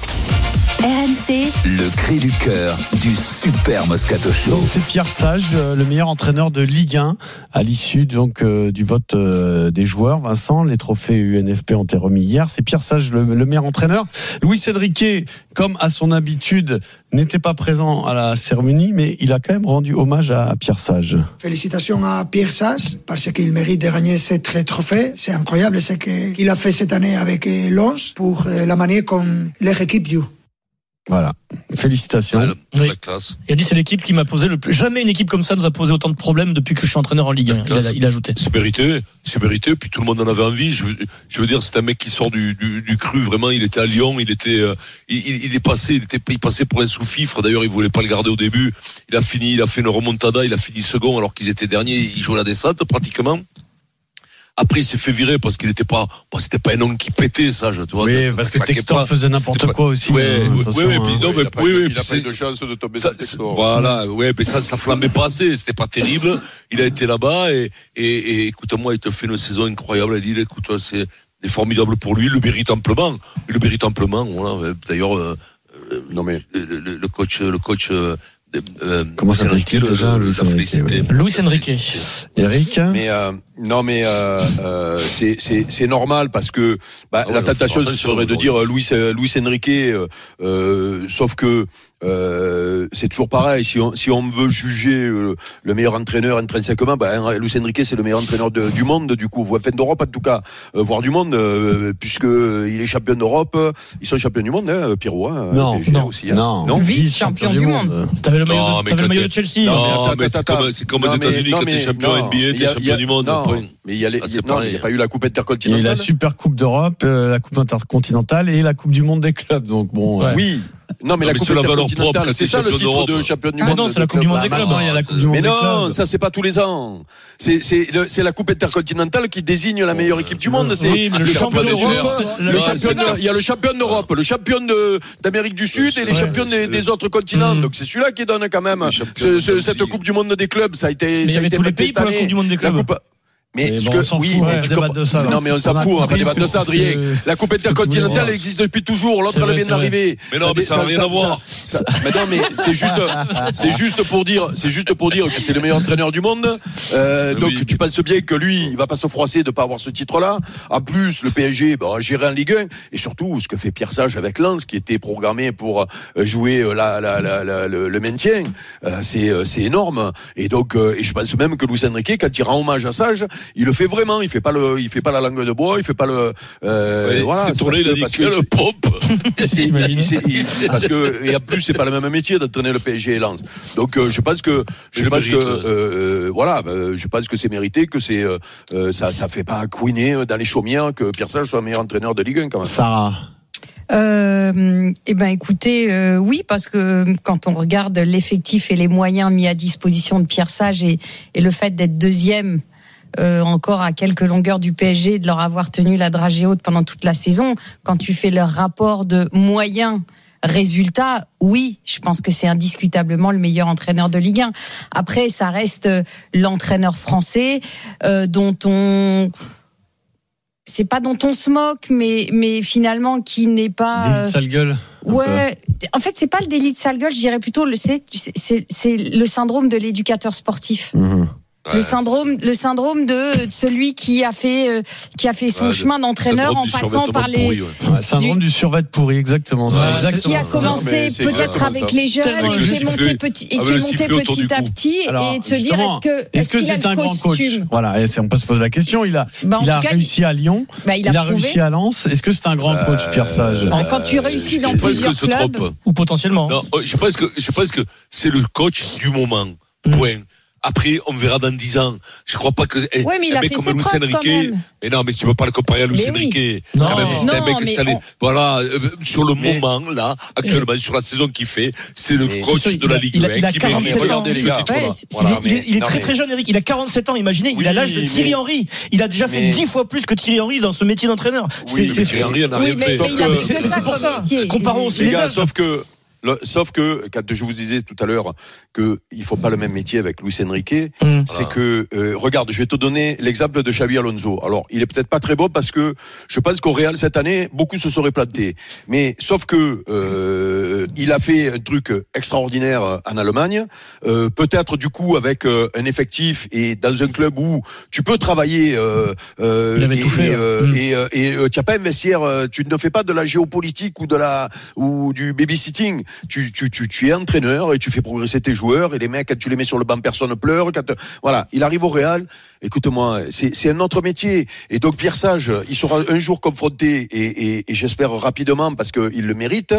R M C, Le cri du cœur du Super Moscato Show. Donc c'est Pierre Sage, euh, le meilleur entraîneur de Ligue un à l'issue donc euh, du vote euh, des joueurs. Vincent, les trophées U N F P ont été remis hier. C'est Pierre Sage le, le meilleur entraîneur. Luis Enrique, comme à son habitude, n'était pas présent à la cérémonie, mais il a quand même rendu hommage à Pierre Sage. Félicitations à Pierre Sage parce qu'il mérite de gagner ces trophées. C'est incroyable ce qu'il a fait cette année avec Lens pour la manière comme leur équipe joue. Voilà, félicitations. Ouais, Oui. la classe. Il a dit c'est l'équipe qui m'a posé le plus. Jamais une équipe comme ça nous a posé autant de problèmes depuis que je suis entraîneur en Ligue un. Il a, il a ajouté. C'est mérité, c'est mérité. Puis tout le monde en avait envie. Je veux, je veux dire, c'est un mec qui sort du, du, du cru. Vraiment, il était à Lyon. Il était, euh, il, il, il est passé, il était, il passait pour un sous-fifre. D'ailleurs, il voulait pas le garder au début. Il a fini, il a fait une remontada. Il a fini second alors qu'ils étaient derniers. Il jouait la descente pratiquement. Après, il s'est fait virer parce qu'il n'était pas, bon, c'était pas un homme qui pétait, ça, tu vois. Oui, ça, parce ça que Textor pas. faisait n'importe quoi aussi. Ouais, hein, oui, oui, oui, hein. puis non, Ouais, mais, il a pas oui, eu- oui, il puis a pas c'est- eu de chance de tomber ça, dans Textor. Voilà, ouais, mais ça, ça flambait pas assez, c'était pas terrible. Il a été là-bas et, et, et écoute-moi, il te fait une saison incroyable à Lille. Écoute, c'est, c'est formidable pour lui, il le mérite amplement. Il le mérite amplement, voilà. D'ailleurs, euh, Non mais le, le, le coach, le coach, euh, euh, Comment ça Enrique, s'appelle le, déjà, le, Luis l'a Enrique, félicité. ouais. Luis Enrique. Eric, Mais euh, non, mais euh, euh, c'est c'est c'est normal parce que bah, Ah ouais, la tentation faut faire attention, serait de dire euh, Luis euh, Luis Enrique, euh, euh, sauf que euh, c'est toujours pareil. Si on si on veut juger euh, le meilleur entraîneur intrinsèquement, bah, Luis Enrique c'est le meilleur entraîneur de, du monde du coup, enfin d'Europe en tout cas, euh, voire du monde, euh, puisque il est champion d'Europe. Ils sont champions du monde, hein, Pierrot. Hein, Non, P S G non, aussi, hein. non, non. Vice-champion du monde. T'avais le Non, maillot de, mais t'avais le quand maillot t'es- de Chelsea. Non, mais attends, mais c'est attends, comme, c'est comme aux non, mais- États-Unis non, quand mais- t'es champion non, N B A, il y t'es a- champion il y a- du monde. non, point. mais il y a les- Ah, il y c'est a- non, pareil. il n'y a pas eu la Coupe Il y a eu intercontinentale. la Super Coupe d'Europe, euh, la Coupe intercontinentale et la Coupe du Monde des clubs. Donc bon, Ouais. euh, Oui. Non, mais Non, la mais Coupe c'est la valeur propre intercontinentale, quand c'est t'es ça le champion titre d'Europe. de champion du Ah monde. non, c'est de la Coupe club. du Monde bah, des clubs. maintenant, il y a la Coupe du Monde Mais des non, clubs. ça c'est pas tous les ans. C'est c'est le- c'est la Coupe intercontinentale qui désigne la meilleure équipe du monde. C'est Oui, mais le le champion champion d'Europe, d'Europe, c'est- le c'est- champion c'est- de- il y a le champion d'Europe, le champion de d'Amérique du Sud et les Ouais. champions des, des autres continents. Mhm. Donc c'est celui-là qui donne quand même Le champion ce- de ce- cette Belgique. Coupe du monde des clubs. Ça a été Mais il y ça a avait été tous les voté pays cette pour la année. Coupe du Monde des La clubs. Coupe- Mais Mais ce bon, que on s'en oui, fout, mais on va tu débattre de ça, là. non mais on s'en On a fout, on va pas compris débattre de ça, ce que- Adrien. ce La Coupe que tu voulais intercontinentale voir. existe depuis toujours. L'autre C'est elle vrai, vient c'est vrai. d'arriver. Mais non, mais ça n'a rien à voir. Ça- mais non, mais c'est juste, c'est juste pour dire, c'est juste pour dire que c'est le meilleur entraîneur du monde. Euh, Oui. donc tu penses bien que lui, il va pas se froisser de pas avoir ce titre-là. En plus, le P S G, bah, géré en Ligue un, et surtout ce que fait Pierre Sage avec Lens, qui était programmé pour euh, jouer euh, la, la, la, la- le, le maintien, euh, c'est, euh, c'est énorme. Et donc, euh, et je pense même que Luis Enrique, quand il rend hommage à Sage, il le fait vraiment. Il fait pas le, il fait pas la langue de bois, il fait pas le. Euh, Ouais, voilà. c'est tourné, il a dit parce que le pompe. c'est- il- c'est- il- parce que et en plus c'est pas le même métier d'entraîner le P S G et Lens. Donc euh, je pense que je Il le pense mérite, que ouais. euh, euh, voilà, euh, je pense que c'est mérité, que c'est euh, euh, ça ça fait pas couiner dans les chaumières que Pierre Sage soit le meilleur entraîneur de Ligue un quand même. Sarah. Euh, eh ben, écoutez, euh, oui, parce que quand on regarde l'effectif et les moyens mis à disposition de Pierre Sage et, et le fait d'être deuxième euh, encore à quelques longueurs du P S G, de leur avoir tenu la dragée haute pendant toute la saison, quand tu fais leur rapport de moyens résultat, oui, je pense que c'est indiscutablement le meilleur entraîneur de Ligue un. Après, ça reste l'entraîneur français euh, dont on... C'est pas dont on se moque, mais, mais finalement qui n'est pas... Délit de sale gueule. Ouais, en fait, c'est pas le délit de sale gueule, je dirais plutôt le, c'est, c'est, c'est le syndrome de l'éducateur sportif. Mmh. Le syndrome, le syndrome de celui qui a fait, euh, qui a fait son ouais, chemin d'entraîneur en passant par les. Pourri, ouais. Ouais, syndrome du, du survêt pourri, exactement. Ouais, exactement. Qui a commencé ça, peut-être avec ça. Les jeunes et qui est monté petit, et qui est monté petit à petit Alors, et de se dire est-ce que est-ce que c'est un grand coach? Voilà, et on peut se poser la question. Il a, bah, il a cas, réussi à Lyon, bah, il a, il a réussi à Lens. Est-ce que c'est un grand coach, Pierre Sage? Quand tu réussis dans plusieurs clubs, ou potentiellement. Non, je pense que je pense que c'est le coach du moment. Point. Après, on verra dans dix ans. Je crois pas que oui, mais il un a mec fait comme Luis Enrique. Mais non, mais si tu veux pas le comparer à Luis Enrique, oui. non, quand même, c'est non, un mec qui on... voilà, euh, sur le mais... moment là, actuellement, mais... sur la saison qu'il fait, c'est le mais coach de la Ligue un qui mérite. Regardez les gars. Ouais, voilà, il est, il est très très jeune, Eric. Il a quarante-sept ans. Imaginez, oui, il a l'âge de Thierry mais... Henry. Il a déjà fait dix fois plus que Thierry Henry dans ce métier d'entraîneur. Oui, mais Thierry Henry n'a rien fait. C'est pour ça. Comparons aussi les âges. Sauf que. Le, sauf que, quand je vous disais tout à l'heure que il faut pas le même métier avec Luis Enrique, mmh. c'est que, euh, regarde, je vais te donner l'exemple de Xabi Alonso. Alors, il est peut-être pas très beau parce que je pense qu'au Real cette année, beaucoup se seraient plantés. Mais, sauf que, euh, il a fait un truc extraordinaire en Allemagne, euh, peut-être du coup avec euh, un effectif et dans un club où tu peux travailler, euh, euh, il avait et, tout fait, et, euh, mmh. et, euh, et euh, tu n'as pas un vestiaire, tu ne fais pas de la géopolitique ou de la, ou du babysitting. Tu, tu, tu, tu es entraîneur et tu fais progresser tes joueurs et les mecs, quand tu les mets sur le banc, personne pleure. Quand, voilà, il arrive au Real. Écoute-moi, c'est, c'est un autre métier. Et donc Pierre Sage, il sera un jour confronté et, et, et j'espère rapidement parce qu'il le mérite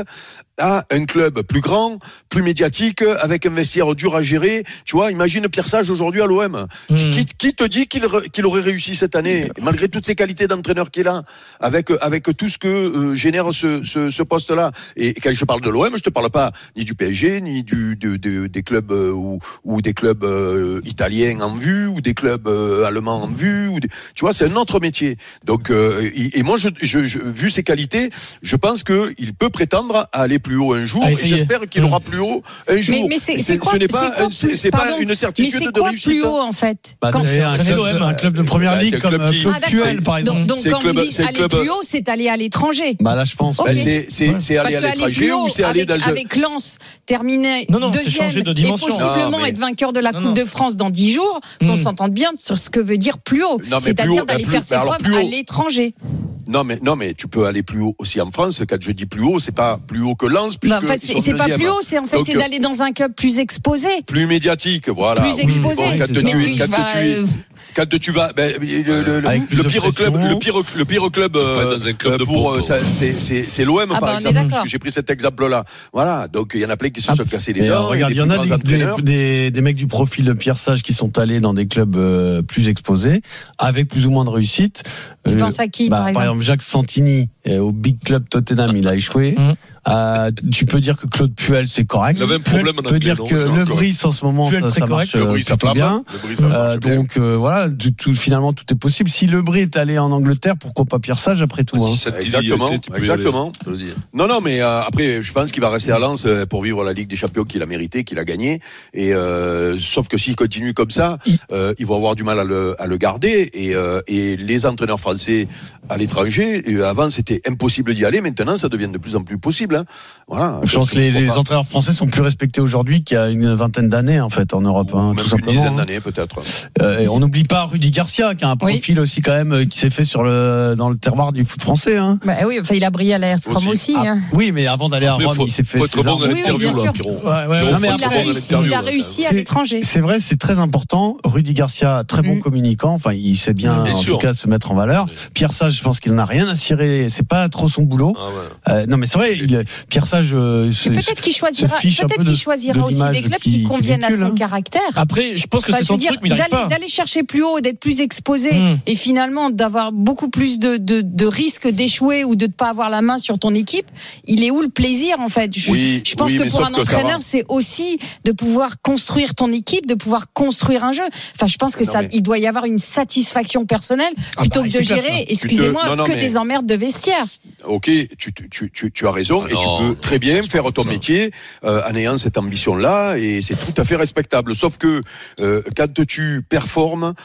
à un club plus grand, plus médiatique, avec un vestiaire dur à gérer. Tu vois, imagine Pierre Sage aujourd'hui à l'O M. Mmh. Qui, qui te dit qu'il, qu'il aurait réussi cette année, malgré toutes ses qualités d'entraîneur qu'il a, avec avec tout ce que euh, génère ce, ce, ce poste-là. Et quand je parle de l'O M, je te parle pas ni du P S G, ni du de, de, des clubs euh, ou, ou des clubs euh, italiens en vue, ou des clubs euh, allemands en vue. Ou des, tu vois, c'est un autre métier. Donc, euh, et, et moi, je, je, je, vu ses qualités, je pense que il peut prétendre à aller plus haut un jour. Ah, et j'espère qu'il aura plus haut un jour. Mais, mais c'est, c'est, c'est quoi, ce n'est pas, c'est, quoi, c'est pas une certitude mais c'est de quoi réussite. Plus haut en fait. Bah, c'est un, club, un club de première bah, ligue comme qui... Claude Puel, par exemple. Donc, donc quand club, vous dites aller club... plus haut, c'est aller à l'étranger. Bah là, je pense. Okay. Bah, c'est, c'est, ouais. c'est aller à l'étranger ou c'est aller dans avec Lens terminé non, non, deuxième de et possiblement non, mais... être vainqueur de la non, Coupe non. de France dans dix jours, mmh. qu'on s'entende bien sur ce que veut dire plus haut. Non, c'est-à-dire plus haut, d'aller plus, faire ses preuves à l'étranger. Non mais non mais tu peux aller plus haut aussi en France. Quand je dis plus haut, c'est pas plus haut que Lens. Bah, en fait, c'est, c'est pas plus haut, c'est en fait Donc, c'est d'aller dans un club plus exposé, plus médiatique, voilà. Plus exposé. Bon, quand mais tu, tu, quand vas, tu es, quand tu vas, ben, le, le, le, le pire club, le pire, le pire club, euh, dans un club de pour, ça, c'est, c'est, c'est l'O M ah par bah, exemple, parce que j'ai pris cet exemple-là. Voilà, donc il y en a plein qui se ah, sont cassés les dents. Regarde, il y en a des, des, des, des mecs du profil de Pierre Sage qui sont allés dans des clubs euh, plus exposés, avec plus ou moins de réussite. Tu euh, penses à qui bah, par exemple, par exemple Jacques Santini euh, au big club Tottenham, il a échoué. Mmh. Euh, tu peux dire que Claude Puel c'est correct. Le même problème tu peux dire que Le Brice en ce moment Puel, ça, ça marche euh, plutôt bien. Euh, donc euh, voilà, tout, tout, finalement tout est possible. Si Le Brice est allé en Angleterre, pourquoi pas Pierre Sage après tout hein. Exactement, exactement. Non non, mais euh, après je pense qu'il va rester à Lens pour vivre la Ligue des Champions qu'il a mérité, qu'il a gagné. Et euh, sauf que s'il continue comme ça, euh, ils vont avoir du mal à le, à le garder. Et, euh, et les entraîneurs français à l'étranger, avant c'était impossible d'y aller, maintenant ça devient de plus en plus possible. Hein. Voilà. Je pense que les, les entraîneurs français sont plus respectés aujourd'hui qu'il y a une vingtaine d'années en fait en Europe, hein, même tout simplement. Une dizaine d'années peut-être. Euh, et on n'oublie pas Rudy Garcia qui a un profil oui. aussi quand même qui s'est fait sur le dans le terroir du foot français. Hein. Bah oui, enfin il a brillé à l'A S Rome aussi. Ah, hein. Oui, mais avant d'aller à Rome, faut, il s'est fait. Faut être bon à l'interview là, Pierrot. Ouais, ouais, non, mais il a réussi, il a réussi à l'étranger. C'est vrai, c'est très important. Rudy Garcia, très bon mm. communicant. Enfin, il sait bien, bien en sûr. tout cas se mettre en valeur. Oui. Pierre Sage, je pense qu'il n'a rien à cirer. C'est pas trop son boulot. Ah ouais. euh, non, mais c'est vrai. Il, Pierre Sage. Euh, peut-être qu'il choisira, peut-être qu'il choisira de, de aussi des clubs qui, qui conviennent qui véhicule, à son hein. caractère. Après, je pense que enfin, c'est son dire, truc, mais il d'aller, pas. d'aller chercher plus haut, d'être plus exposé, mmh. et finalement d'avoir beaucoup plus de, de, de risques d'échouer ou de ne pas avoir la main sur ton équipe. Il est où le plaisir en fait? Je, oui, je pense oui, que pour un entraîneur, c'est aussi de pouvoir construire ton équipe, de pouvoir construire un jeu. Enfin, je pense que non, ça, mais... il doit y avoir une satisfaction personnelle ah plutôt bah, que de gérer, clair, excusez-moi, te... non, non, que mais... des emmerdes de vestiaire. Ok, tu, tu, tu, tu as raison ah, et non, tu peux très bien faire ton métier euh, en ayant cette ambition-là et c'est tout à fait respectable. Sauf que euh, quand tu performes,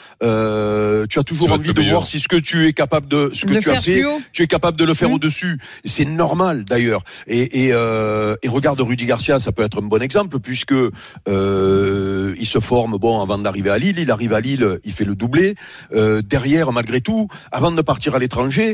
euh, tu as toujours tu envie de meilleur. voir si ce que tu es capable de, ce que De tu as faire fait, plus haut. tu es capable de le faire Mmh. au-dessus. C'est normal d'ailleurs. Et, et, euh, et regarde Rudy Garcia, ça peut être un bon exemple puisque euh, il se forme bon avant d'arriver à Lille. Il arrive à Lille, il fait le doublé. Euh, derrière, malgré tout, avant de partir à l'étranger,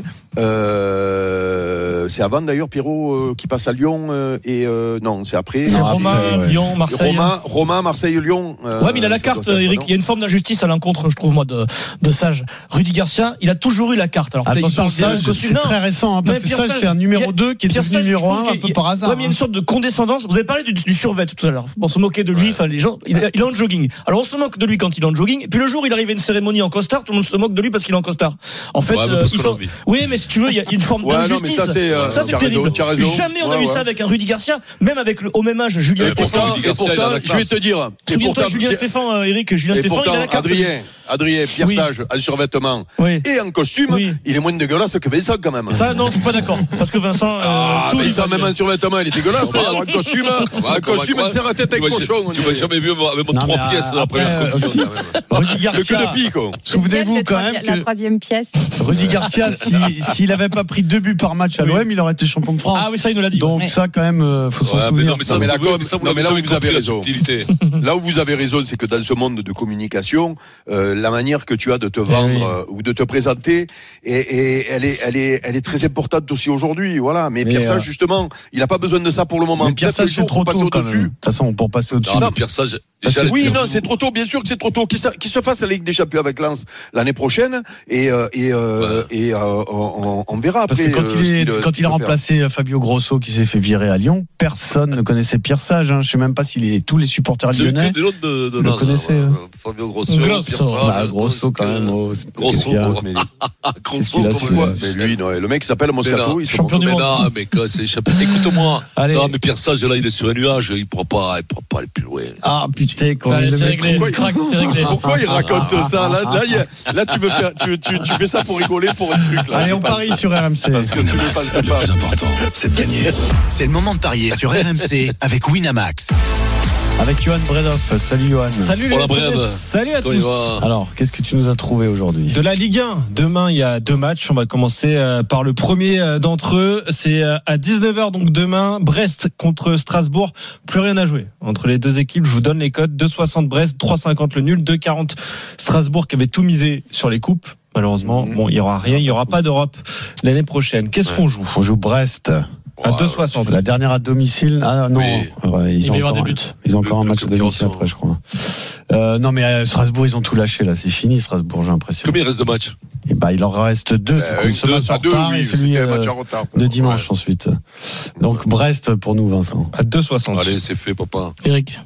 euh, c'est avant d'ailleurs Pierrot euh, qui passe à Lyon euh, et euh, non, c'est après. C'est Non, Romain, après, ouais. Lyon, Marseille. Romain, Romain, Marseille, Lyon. Euh, Ouais, mais il a la ça carte, doit être, Eric. non Il y a une forme d'injustice à l'encontre, je trouve, moi, de, de Sage. Rudy Garcia, il a toujours eu la carte. Alors, Attention, il parle Sage, de costume. c'est Non. très récent, hein, parce Mais que Pierre Sage, Sage, c'est un numéro il y a- deux qui est Pierre devenu Sage, numéro je un trouve un qu'il- peu par hasard. Ouais, mais il y a une sorte de condescendance. Vous avez parlé du, du survêt tout à l'heure. On se moquait de lui, enfin, les gens, il, est- il est en jogging. Alors, on se moque de lui quand il est en jogging. Et puis, le jour où il arrive à une cérémonie en costard, tout le monde se moque de lui parce qu'il est en costard. En fait, Ouais, mais euh, parce ils qu'on sont- a envie. oui, mais si tu veux, il y a une forme Ouais, non, mais d'injustice. ça, c'est, euh, Ça, tu c'est as raison, terrible. tu as raison. Jamais on a Ouais, eu ouais. ça avec un Rudy Garcia, même avec le, au même âge, Julien Et Stéphane. pourtant, Et Garcia, il a pourtant, la je vais classe. te dire. et Souviens-toi, pourtant, Julien Pierre- Stéphane, euh, Eric, Julien Et Stéphane, pourtant, il a la carte. Adrien, Adrien, Pierre Oui. Sage, en survêtement Oui. et en costume, Oui. il est moins dégueulasse que Vincent quand même. Ça, non, je suis pas d'accord. Parce que Vincent, euh, Ah, tout lui Vincent, va même bien. en survêtement, il est dégueulasse. Ah, Alors en costume, Ah, en costume, comment- il serre la tête avec Tu m'as- cochon. on Tu m'as dirait. jamais vu avec mon Non, trois mais pièces dans la après, première euh, commission. aussi- quand même. Rudy Le Garcia. que de pique. quoi. Souvenez-vous Le quand troisi- même La que troisième pièce. Rudy Garcia, si- s'il avait pas pris deux buts par match à Oui. l'O M, il aurait été champion de France. Ah oui, ça, il nous l'a dit. Donc Ouais. ça, quand même, euh, faut s'en Ouais, mais souvenir. non, mais ça, Non, mais vous la l'avez- com- ça, vous non, mais l'avez là où jamais vous avez compris, la raison. subtilité. Là où vous avez raison, c'est que dans ce monde de communication, euh, la manière que tu as de te vendre oui. euh, ou de te présenter, et, et elle est, elle est, elle est très importante aussi aujourd'hui. Voilà. Mais, Mais, Pierre Sage, euh, justement, il n'a pas besoin de ça pour le moment. Mais Pierre Peut-être le Sage, c'est jour trop pour passer tôt quand au-dessus. même. De toute façon, pour passer au-dessus. Non, mais Pierre Sage, déjà, Oui, les- non, c'est trop tôt. Bien sûr que c'est trop tôt. Qu'il se, qu'il se fasse la Ligue des Champions avec Lens l'année prochaine, et euh, et euh, et euh, on, on verra Parce après. que quand euh, il, ce est, qu'il- ce quand qu'il il a peut faire. remplacé euh, Fabio Grosso qui s'est fait virer à Lyon, personne ne connaissait Pierre Sage. Hein. Je sais même pas si les, tous les supporters J'ai eu lyonnais. que des notes de, de le Lens, connaissais, hein, hein. Fabio Grosso, Grosso. Pierre Sage, Bah, Grosso quand même. oh, c'est- Grosso, qu'est-ce qu'il y a gros. Mais- Ah, Qu'est-ce Grosso, qu'il a comme su, moi. ouais. Mais lui, non, le mec s'appelle Moscato. non, il se champion montre- du Mais monde. non, mais quoi, c'est champion. Écoute-moi. Allez. Non, mais Pierre Sage, là, il est sur un nuage. Il pourra pas, il pourra pas aller plus loin. Ah putain, quand Allez, il le c'est met réglé, trop- c'est crack, c'est réglé. Pourquoi il raconte ça là, là, il y a- là, tu veux faire, tu, tu, tu fais ça pour rigoler pour un truc là. Allez, je on pense. parie sur R M C. Parce que tu ne penses pas. important, c'est de gagner. C'est le moment de parier sur R M C avec Winamax. Avec Johan Bredoff. Salut Johan. Salut Oh, les la brève. F M S. Salut à Toi, il tous. va. Alors, qu'est-ce que tu nous as trouvé aujourd'hui? De la Ligue un, demain il y a deux matchs. On va commencer euh, par le premier euh, d'entre eux. C'est euh, à dix-neuf heures donc demain, Brest contre Strasbourg. Plus rien à jouer entre les deux équipes. Je vous donne les codes. deux soixante Brest, trois cinquante le nul, deux quarante Strasbourg qui avait tout misé sur les coupes. Malheureusement, bon, il y aura rien, il y aura pas d'Europe l'année prochaine. Qu'est-ce Ouais. qu'on joue? On joue Brest. À deux soixante. La dernière à domicile. Ah non, Oui. ouais, ils, Il ont va y avoir encore, des buts. ils ont encore Le- un match le à domicile concurrent, après, je crois. Euh, non, mais à Strasbourg, ils ont tout lâché là. C'est fini, Strasbourg, j'ai l'impression. Combien il reste de matchs? Et bah, il leur reste deux. Euh, ce deux, match en à deux, retard oui, et celui c'était un euh, match en retard, ça. de dimanche Ouais. ensuite. Donc Brest pour nous, Vincent. À deux soixante. Allez, c'est fait, papa. Eric.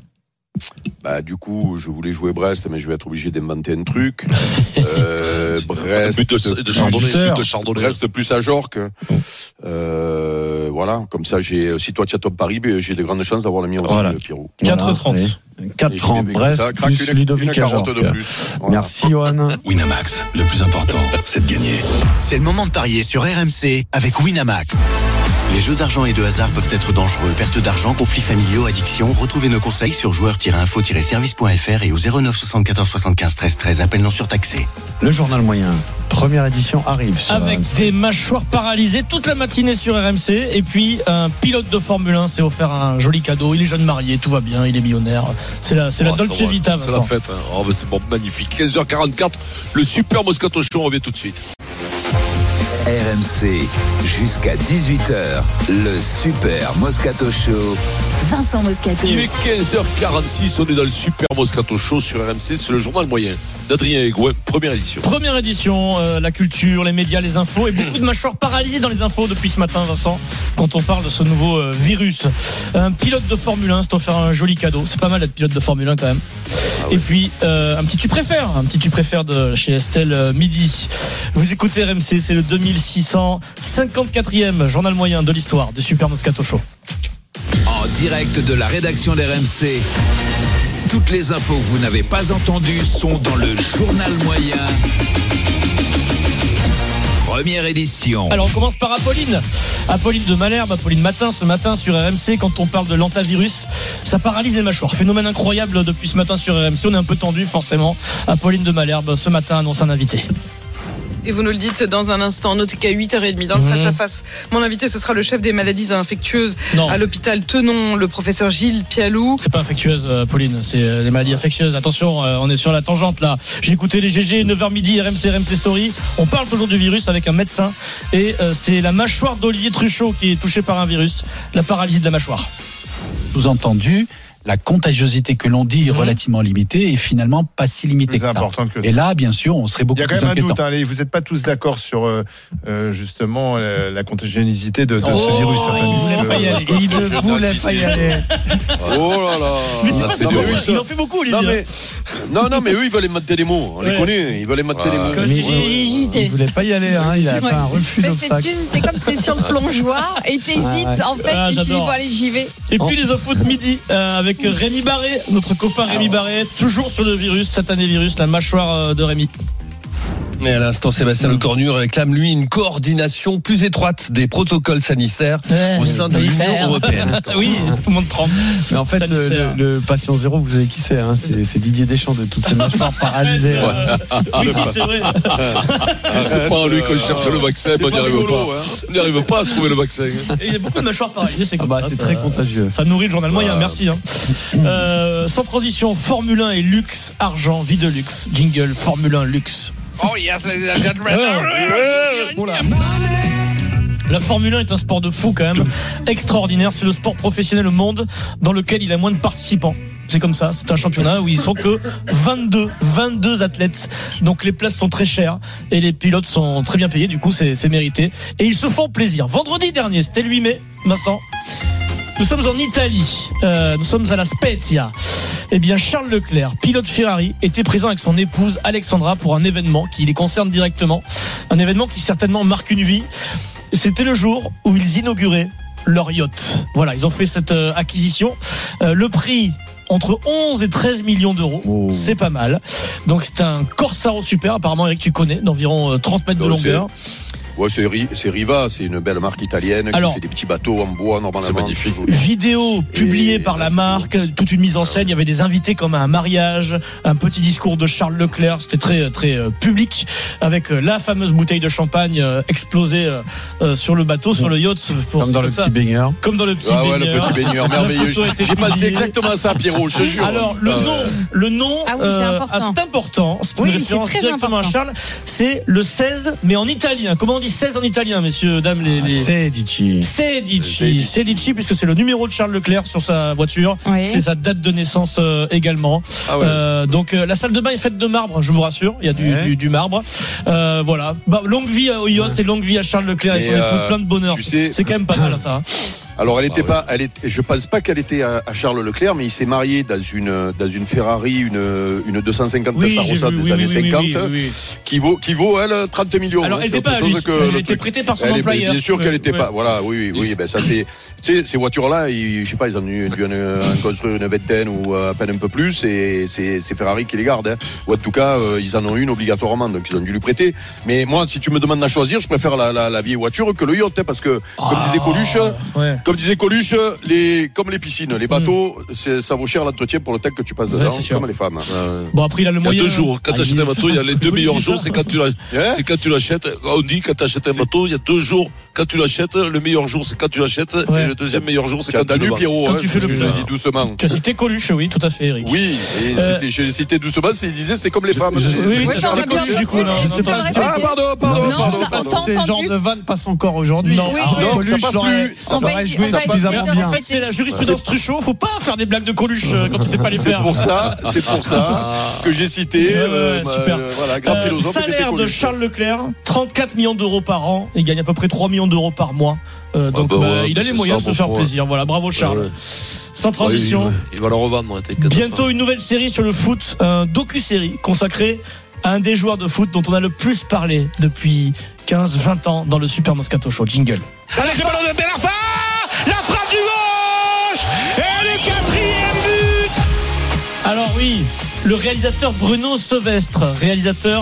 Bah, du coup, je voulais jouer Brest, mais je vais être obligé d'inventer un truc. Euh, Brest. But de, de Chardonnay. buteur. But de Chardonnay. Brest plus à Jorque. Euh, voilà. Comme ça, j'ai, si toi tu as ton pari, ben, j'ai de grandes chances d'avoir le mien aussi, Voilà. euh, Pierrot. quatre trente. quatre trente Et Brest ça, craque plus une- Ludovic une carotte Ajorc. de plus. Voilà. Merci Johan. Winamax, le plus important, c'est de gagner. C'est le moment de parier sur R M C avec Winamax. Les jeux d'argent et de hasard peuvent être dangereux. Perte d'argent, conflits familiaux, addiction. Retrouvez nos conseils sur joueurs tiret info tiret service point f r et au zéro neuf soixante-quatorze soixante-quinze treize treize. Appel non surtaxé. Le journal moyen. Première édition arrive. Sur Avec R M C. des mâchoires paralysées toute la matinée sur R M C. Et puis, un pilote de Formule un s'est offert un joli cadeau. Il est jeune marié, tout va bien, il est millionnaire. C'est la, c'est la Oh, Dolce ça va. Vita, C'est la Vincent. fête. Hein. Oh, bah, c'est bon, magnifique. quinze heures quarante-quatre. Le super Moscato Show, on revient tout de suite. R M C, jusqu'à dix-huit heures, le Super Moscato Show. Vincent Moscato. Il est quinze heures quarante-six, on est dans le super Moscato Show sur R M C, c'est le journal moyen d'Adrien Egouin, première édition. Première édition, euh, la culture, les médias, les infos et beaucoup de mâchoires paralysées dans les infos depuis ce matin, Vincent, quand on parle de ce nouveau euh, virus. Un pilote de Formule un s'est offert un joli cadeau. C'est pas mal d'être pilote de Formule un quand même. Ah ouais. Et puis, euh, un petit tu préfères, un petit tu préfères de chez Estelle euh, Midi. Vous écoutez R M C, c'est le deux mille six cent cinquante-quatrième journal moyen de l'histoire du super Moscato Show. En direct de la rédaction d'R M C. Toutes les infos que vous n'avez pas entendues sont dans le journal moyen. première édition. Alors on commence par Apolline. Apolline de Malherbe, Apolline Matin, ce matin sur R M C, quand on parle de l'antavirus, ça paralyse les mâchoires. Phénomène incroyable depuis ce matin sur R M C, on est un peu tendu forcément. Apolline de Malherbe, ce matin, annonce un invité. Et vous nous le dites dans un instant, notez qu'à huit heures trente dans le face-à-face, mon invité ce sera le chef des maladies infectieuses non. à l'hôpital Tenon, le professeur Gilles Pialou. C'est pas infectieuse, euh, Pauline, c'est euh, des maladies infectieuses. Attention, euh, on est sur la tangente là. J'ai écouté les G G, neuf heures midi, R M C, R M C Story. On parle toujours du virus avec un médecin et euh, c'est la mâchoire d'Olivier Truchot qui est touchée par un virus, la paralysie de la mâchoire. Sous-entendu, la contagiosité que l'on dit est relativement limitée et finalement pas si limitée que ça. Que et là, bien sûr, on serait beaucoup plus inquiétant. Il y a quand même un doute. Hein, vous n'êtes pas tous d'accord sur euh, justement euh, la contagiosité de, de oh, ce virus. Il ne voulait pas y aller. Oh là là. Mais c'est ah, c'est dur, il en fait beaucoup, les non, mais, non, non, mais eux, ils veulent inventer des mots. On ouais. les connaît. Ils veulent inventer des mots. Il ne voulait pas y aller. Hein, il a fait un refus d'obstacle. C'est comme tu es sur le plongeoir et tu hésites en fait. Et tu dis, bon, allez, j'y vais. Et puis les infos de midi avec Rémi Barré, notre copain Rémi Barré, toujours sur le virus, satané virus, la mâchoire de Rémi. Et à l'instant, Sébastien Lecornu réclame, lui, une coordination plus étroite des protocoles sanitaires ouais, au sein de l'Union européenne. Oui, tout le monde tremble. Mais en fait, le, le, le patient zéro, vous savez qui c'est, hein, c'est, c'est Didier Deschamps de toutes ces mâchoires paralysées. Ouais. Oui, c'est vrai. C'est pas lui qu'on cherche le vaccin, on n'y arrive pas. On n'y arrive pas à trouver le vaccin. Et il y a beaucoup de mâchoires paralysées, c'est comme ah bah, ça. C'est ça, très contagieux. Ça nourrit le journal moyen, voilà. Merci. Hein. Euh, sans transition, Formule un et luxe, argent, vie de luxe. Jingle, Formule un, luxe. Oh yes, ladies and gentlemen. La Formule un est un sport de fou quand même, extraordinaire. C'est le sport professionnel au monde dans lequel il y a moins de participants. C'est comme ça, c'est un championnat où ils sont que vingt-deux, vingt-deux athlètes. Donc les places sont très chères et les pilotes sont très bien payés. Du coup, c'est, c'est mérité. Et ils se font plaisir. Vendredi dernier, c'était le huit mai, Vincent. Nous sommes en Italie, euh, nous sommes à la Spezia. Eh bien, Charles Leclerc, pilote Ferrari, était présent avec son épouse Alexandra pour un événement qui les concerne directement. Un événement qui certainement marque une vie. C'était le jour où ils inauguraient leur yacht. Voilà, ils ont fait cette euh, acquisition. Euh, le prix entre onze et treize millions d'euros, oh. C'est pas mal. Donc c'est un Corsaro Super, apparemment Eric tu connais, d'environ trente mètres de longueur. Ouais, c'est, c'est Riva, c'est une belle marque italienne Alors, qui fait des petits bateaux en bois normalement. C'est magnifique. Vidéo publiée et par la marque, toute une mise en scène. Il y avait des invités comme à un mariage, un petit discours de Charles Leclerc. C'était très très euh, public, avec euh, la fameuse bouteille de champagne euh, explosée euh, euh, sur le bateau, sur le yacht. Pour, comme dans le ça. petit baigneur. Comme dans le petit ah baigneur. Ouais, le petit baigneur merveilleux. J'ai passé exactement ça, Pierrot. Je te jure. Alors le ah, nom, ouais. le nom, ah oui, c'est important. Euh, c'est important. C'est une oui, référence c'est directement important. à Charles. C'est le seize, mais en italien. Comment on dit seize en italien, messieurs, dames, les, les... Sedici. Sedici. Sedici, puisque c'est le numéro de Charles Leclerc sur sa voiture. Oui. C'est sa date de naissance euh, également. Ah ouais. euh, donc euh, la salle de bain est faite de marbre, je vous rassure. Il y a du, ouais. du, du marbre. Euh, voilà. Bah, longue vie au yacht, ouais. Et longue vie à Charles Leclerc et son épouse, euh, plein de bonheur. C'est, c'est quand même pas mal ça. Hein. Alors elle était ah ouais. pas, elle est, je pense pas qu'elle était à, à Charles Leclerc, mais il s'est marié dans une dans une Ferrari, une une deux cent cinquante oui, Sarossa des oui, années oui, cinquante, oui, oui, oui. qui vaut qui vaut elle trente millions. Alors hein, elle n'était pas à lui, elle était prêtée par son elle employeur. Est, bien sûr ouais, qu'elle était ouais. pas. Voilà, oui, oui, oui. Ben ça c'est, tu sais, ces voitures-là, ils, je sais pas, ils ont dû, dû en construire une vingtaine ou à peine un peu plus, et c'est c'est Ferrari qui les garde, hein. Ou en tout cas, euh, ils en ont une obligatoirement, donc ils ont dû lui prêter. Mais moi, si tu me demandes à choisir, je préfère la la, la vieille voiture que le yacht, hein, parce que comme ah, disait Coluche, ouais. comme disait Coluche, les comme les piscines, les bateaux, mmh. c'est, ça vaut cher l'entretien pour le temps que tu passes dedans, ouais, comme les femmes. Euh, bon après il a le moyen. Il y a deux jours. Quand tu achètes un bateau, il y a les deux meilleurs jours, c'est quand tu l'achètes. Yeah. C'est quand tu l'achètes. On dit quand tu achètes un bateau, il y a deux jours. Quand tu l'achètes, le meilleur jour c'est quand tu l'achètes, ouais. Et le deuxième meilleur jour c'est quand tu le vends. Pierrot, quand hein, tu fais le je le dis doucement. Tu as cité Coluche, oui, tout à fait, Eric. Oui, et euh, c'était, j'ai cité doucement, c'est, il disait c'est comme les femmes. Je, je, oui, oui, tu as parlé Coluche du coup. Ah pardon, pardon, pardon. Ces genres de vannes passent encore aujourd'hui. Non, Coluche aurait joué suffisamment bien. En fait, c'est la jurisprudence Truchot. Faut pas faire des blagues de Coluche quand tu sais pas les faire. C'est pour ça, c'est pour ça que j'ai cité. Ouais, ouais, super. Voilà, grand philosophe. Salaire de Charles Leclerc, trente-quatre millions d'euros par an. Il gagne à peu près trois millions d'euros par mois. Euh, donc ah bah ouais, bah, il a les moyens de se faire bon plaisir. Voilà, bravo Charles. Ouais, ouais. Sans transition. Ouais, il, va, il va le revendre. Bientôt une nouvelle série sur le foot, un docu-série consacré à un des joueurs de foot dont on a le plus parlé depuis quinze vingt ans dans le Super Moscato Show. Jingle. Avec le ballon de Ben Arfa, la frappe du gauche et le quatrième but. Alors oui, le réalisateur Bruno Sauvestre, réalisateur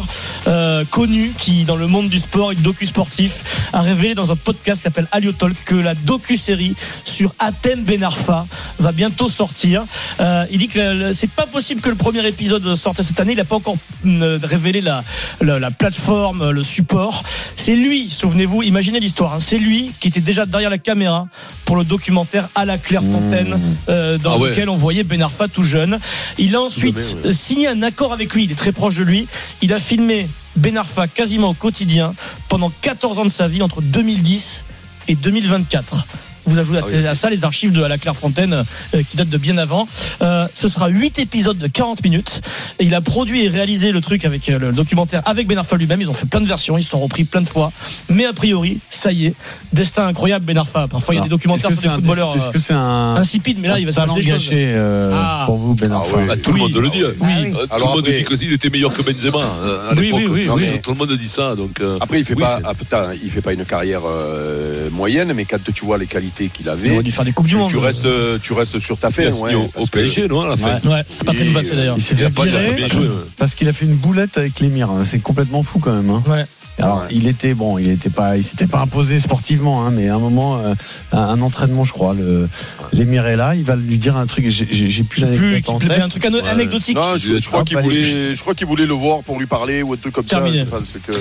euh, connu qui, dans le monde du sport et du docu-sportif, a révélé dans un podcast qui s'appelle Alio Talk que la docu-série sur Hatem Ben Arfa va bientôt sortir. Euh, il dit que le, c'est pas possible que le premier épisode sorte cette année. Il n'a pas encore euh, révélé la, la, la plateforme, le support. C'est lui, souvenez-vous, imaginez l'histoire, hein, c'est lui qui était déjà derrière la caméra pour le documentaire À la Clairefontaine, euh, dans ah ouais. lequel on voyait Ben Arfa tout jeune. Il a ensuite ouais. signé un accord avec lui, il est très proche de lui. Il a filmé Ben Arfa quasiment au quotidien pendant quatorze ans de sa vie, entre deux mille dix et deux mille vingt-quatre. Vous ajoutez ah oui. à ça les archives de À la Clairefontaine euh, qui datent de bien avant. Euh, ce sera huit épisodes de quarante minutes. Et il a produit et réalisé le truc avec euh, le documentaire avec Ben Arfa lui-même. Ils ont fait plein de versions, ils se sont repris plein de fois. Mais a priori, ça y est, destin incroyable Ben Arfa. Parfois il y a des documentaires sur des footballeurs est-ce que c'est un insipide, mais là il va se passer des choses. Gâché euh, ah. pour vous Ben Arfa. Ah oui. bah, tout oui. le monde le dit. Oui. Oui. Tout Alors le monde après... dit qu'il était meilleur que Benzema à oui, l'époque. Oui, oui, oui, oui. Tout le monde dit ça. Donc euh... après il fait oui, pas, ah, putain, il fait pas une carrière euh, moyenne, mais quand tu vois les qualités qu'il avait. Faire des coupes du monde. Tu restes, tu restes sur ta ferme. Ouais, au, au P S G, non, à la fin. Ouais, ouais c'est pas très bien passé d'ailleurs. Il s'est fait virer parce qu'il a fait une boulette avec l'émir. C'est complètement fou quand même. Hein. Ouais. Alors, ouais. il était bon, il était pas, il s'était pas imposé sportivement, hein, mais à un moment, euh, un, un entraînement, je crois, le, l'émir est là, il va lui dire un truc. J'ai, j'ai, j'ai plus l'anecdote en tête. Un truc ouais. anecdotique. Non, je, je, je crois qu'il voulait, je crois qu'il voulait le voir pour lui parler ou un truc comme Terminé. ça. C'est que.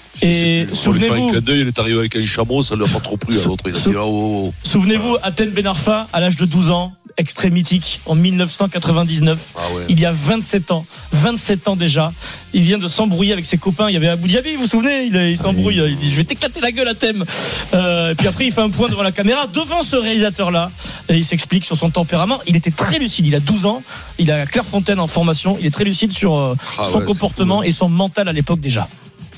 Et souvenez-vous, un d'œil, il est arrivé avec un chameau, ça ne lui a pas trop plu à l'autre. Il a dit, oh, oh, oh. Souvenez-vous, Hatem Ben Arfa, à l'âge de douze ans, extrait mythique, en dix-neuf cent quatre-vingt-dix-neuf. Ah ouais. Il y a vingt-sept ans. vingt-sept ans déjà. Il vient de s'embrouiller avec ses copains. Il y avait Abou Dhabi, vous vous souvenez? Il, il s'embrouille. Il dit, je vais t'éclater la gueule, Hatem. Euh, et puis après, il fait un point devant la caméra, devant ce réalisateur-là. Et il s'explique sur son tempérament. Il était très lucide. Il a douze ans. Il a Clairefontaine en formation. Il est très lucide sur euh, ah son ouais, comportement cool. et son mental à l'époque déjà.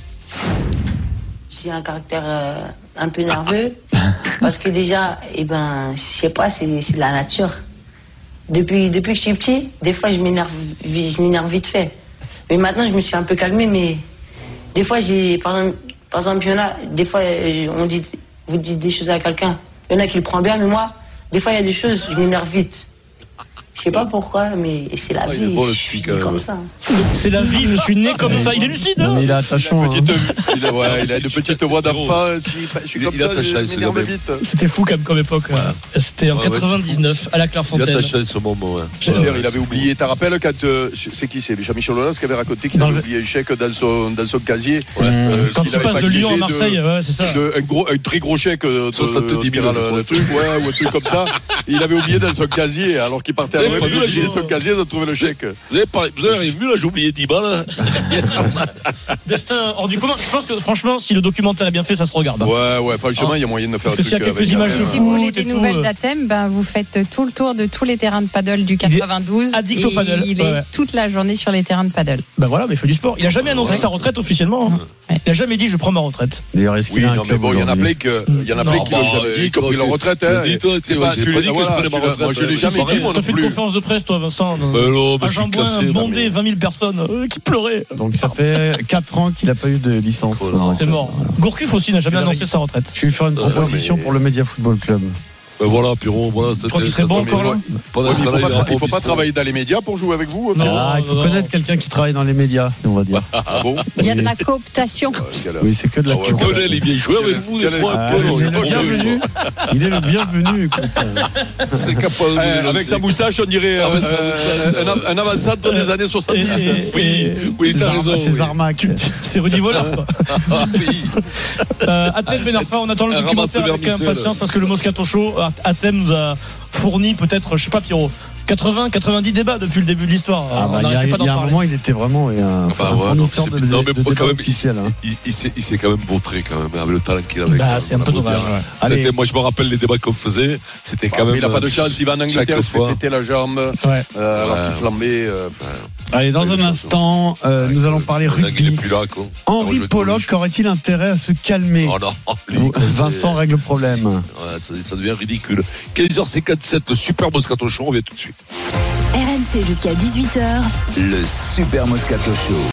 J'ai un caractère euh, un peu nerveux parce que déjà, eh ben, je sais pas, c'est, c'est la nature. Depuis, depuis que je suis petit, des fois je m'énerve, je m'énerve vite fait. Mais maintenant, je me suis un peu calmé, mais des fois, j'ai, par exemple, par exemple, il y en a, des fois, on dit, vous dites des choses à quelqu'un, il y en a qui le prend bien, mais moi, des fois, il y a des choses, je m'énerve vite. Je sais pas pourquoi, mais c'est la vie. Bon, je suis né comme ça. C'est la vie, je suis né comme ça. Il est lucide. Hein, il est attachant. Il a, petite, hein. il a, ouais, il a une petite voix d'enfant. Je suis comme il ça, je m'énerve vite. C'était fou comme, comme époque. Ouais. C'était en ouais, quatre-vingt-dix-neuf, ouais, à la Clairefontaine. Il est attaché à ce moment. Ouais. Ouais, il avait oublié. Tu te rappelles quand. Euh, c'est qui? C'est Jean-Michel Aulas qui avait raconté qu'il avait le... oublié un chèque dans son, dans son casier. Ouais. Euh, quand il passe de Lyon à Marseille, ouais, c'est ça. Un, gros, un très gros chèque. soixante-dix mille le truc, ouais, ou un truc comme ça. Il avait oublié dans son casier alors qu'il partait à son casier de trouver le chèque. Vous avez, pas, vous avez vu là, j'ai oublié dix balles. Destin hors du commun. Je pense que franchement, si le documentaire est bien fait, ça se regarde. Ouais, ouais, franchement, il y a moyen de faire Parce un truc. Parce qu'il y a quelques images de Si vous voulez des nouvelles d'Hatem, ben, vous faites tout le tour de tous les terrains de paddle du quatre-vingt-douze. Addict au paddle. Il est toute la journée sur les terrains de paddle. Ben voilà, mais il fait du sport. Il a jamais annoncé sa retraite officiellement. Il a jamais dit je prends ma retraite. D'ailleurs, est-ce qu'il a un club? Bon, il y en a plein qui l'ont jamais dit, compris leur retraite. C'est pas dit que je prenais ma retraite. Moi, je l'ai jamais dit. Tu as fait une conférence de presse, toi, Vincent? Un jambon bondé, vingt mille personnes euh, qui pleuraient. Donc ça fait quatre ans qu'il n'a pas eu de licence. Oh non, c'est mort. Voilà. Gourcuff aussi n'a jamais annoncé sa retraite. Je vais lui faire une proposition euh, mais... pour le Média Football Club. Ben voilà, Pierrot, voilà. Tu crois qu'il serait bon encore là? Il ne faut, pas, il faut pas travailler dans les médias pour jouer avec vous. Non, ah, il faut non, connaître non. quelqu'un qui travaille dans les médias, on va dire. Ah bon? Il y a de la cooptation. Oui, c'est que de la oh, cooptation. Lionel, il vient jouer avec vous des fois. Ah, il, est le bienvenu. il est le bienvenu, écoute. C'est capable avec sa moustache, on dirait un avant-centre des années soixante-dix. Oui, oui, t'as raison. C'est Zarmac. C'est Rudy Voleur, quoi. Hatem Ben Arfa, on attend le documentaire avec impatience parce que le Moscato Show, Hatem nous a fourni peut-être, je sais pas, Pierrot, quatre-vingts, quatre-vingt-dix débats depuis le début de l'histoire. Ah bah, il y a, il y a un moment, il était vraiment un, bah, un ouais, fournisseur non, de, non, mais de, de débat officiel. Hein. Il, il, s'est, il s'est quand même montré quand même avec le talent qu'il avait. Bah, c'est un peu dommage. Ouais. C'était, moi, je me rappelle les débats qu'on faisait. C'était quand bah, même. Il n'a pas de chance. Il va en Angleterre, il se fait péter la jambe. Ouais. Euh, alors qu'il flambait. Euh, Allez, dans un instant, euh, nous allons parler rugby. Henri Pollock aurait-il intérêt à se calmer? Oh non, Vincent règle le problème. Ouais, ça, ça devient ridicule. quinze heures cinquante-sept, le Super Moscato Show, on revient tout de suite. R M C jusqu'à dix-huit heures. Le Super Moscato Show.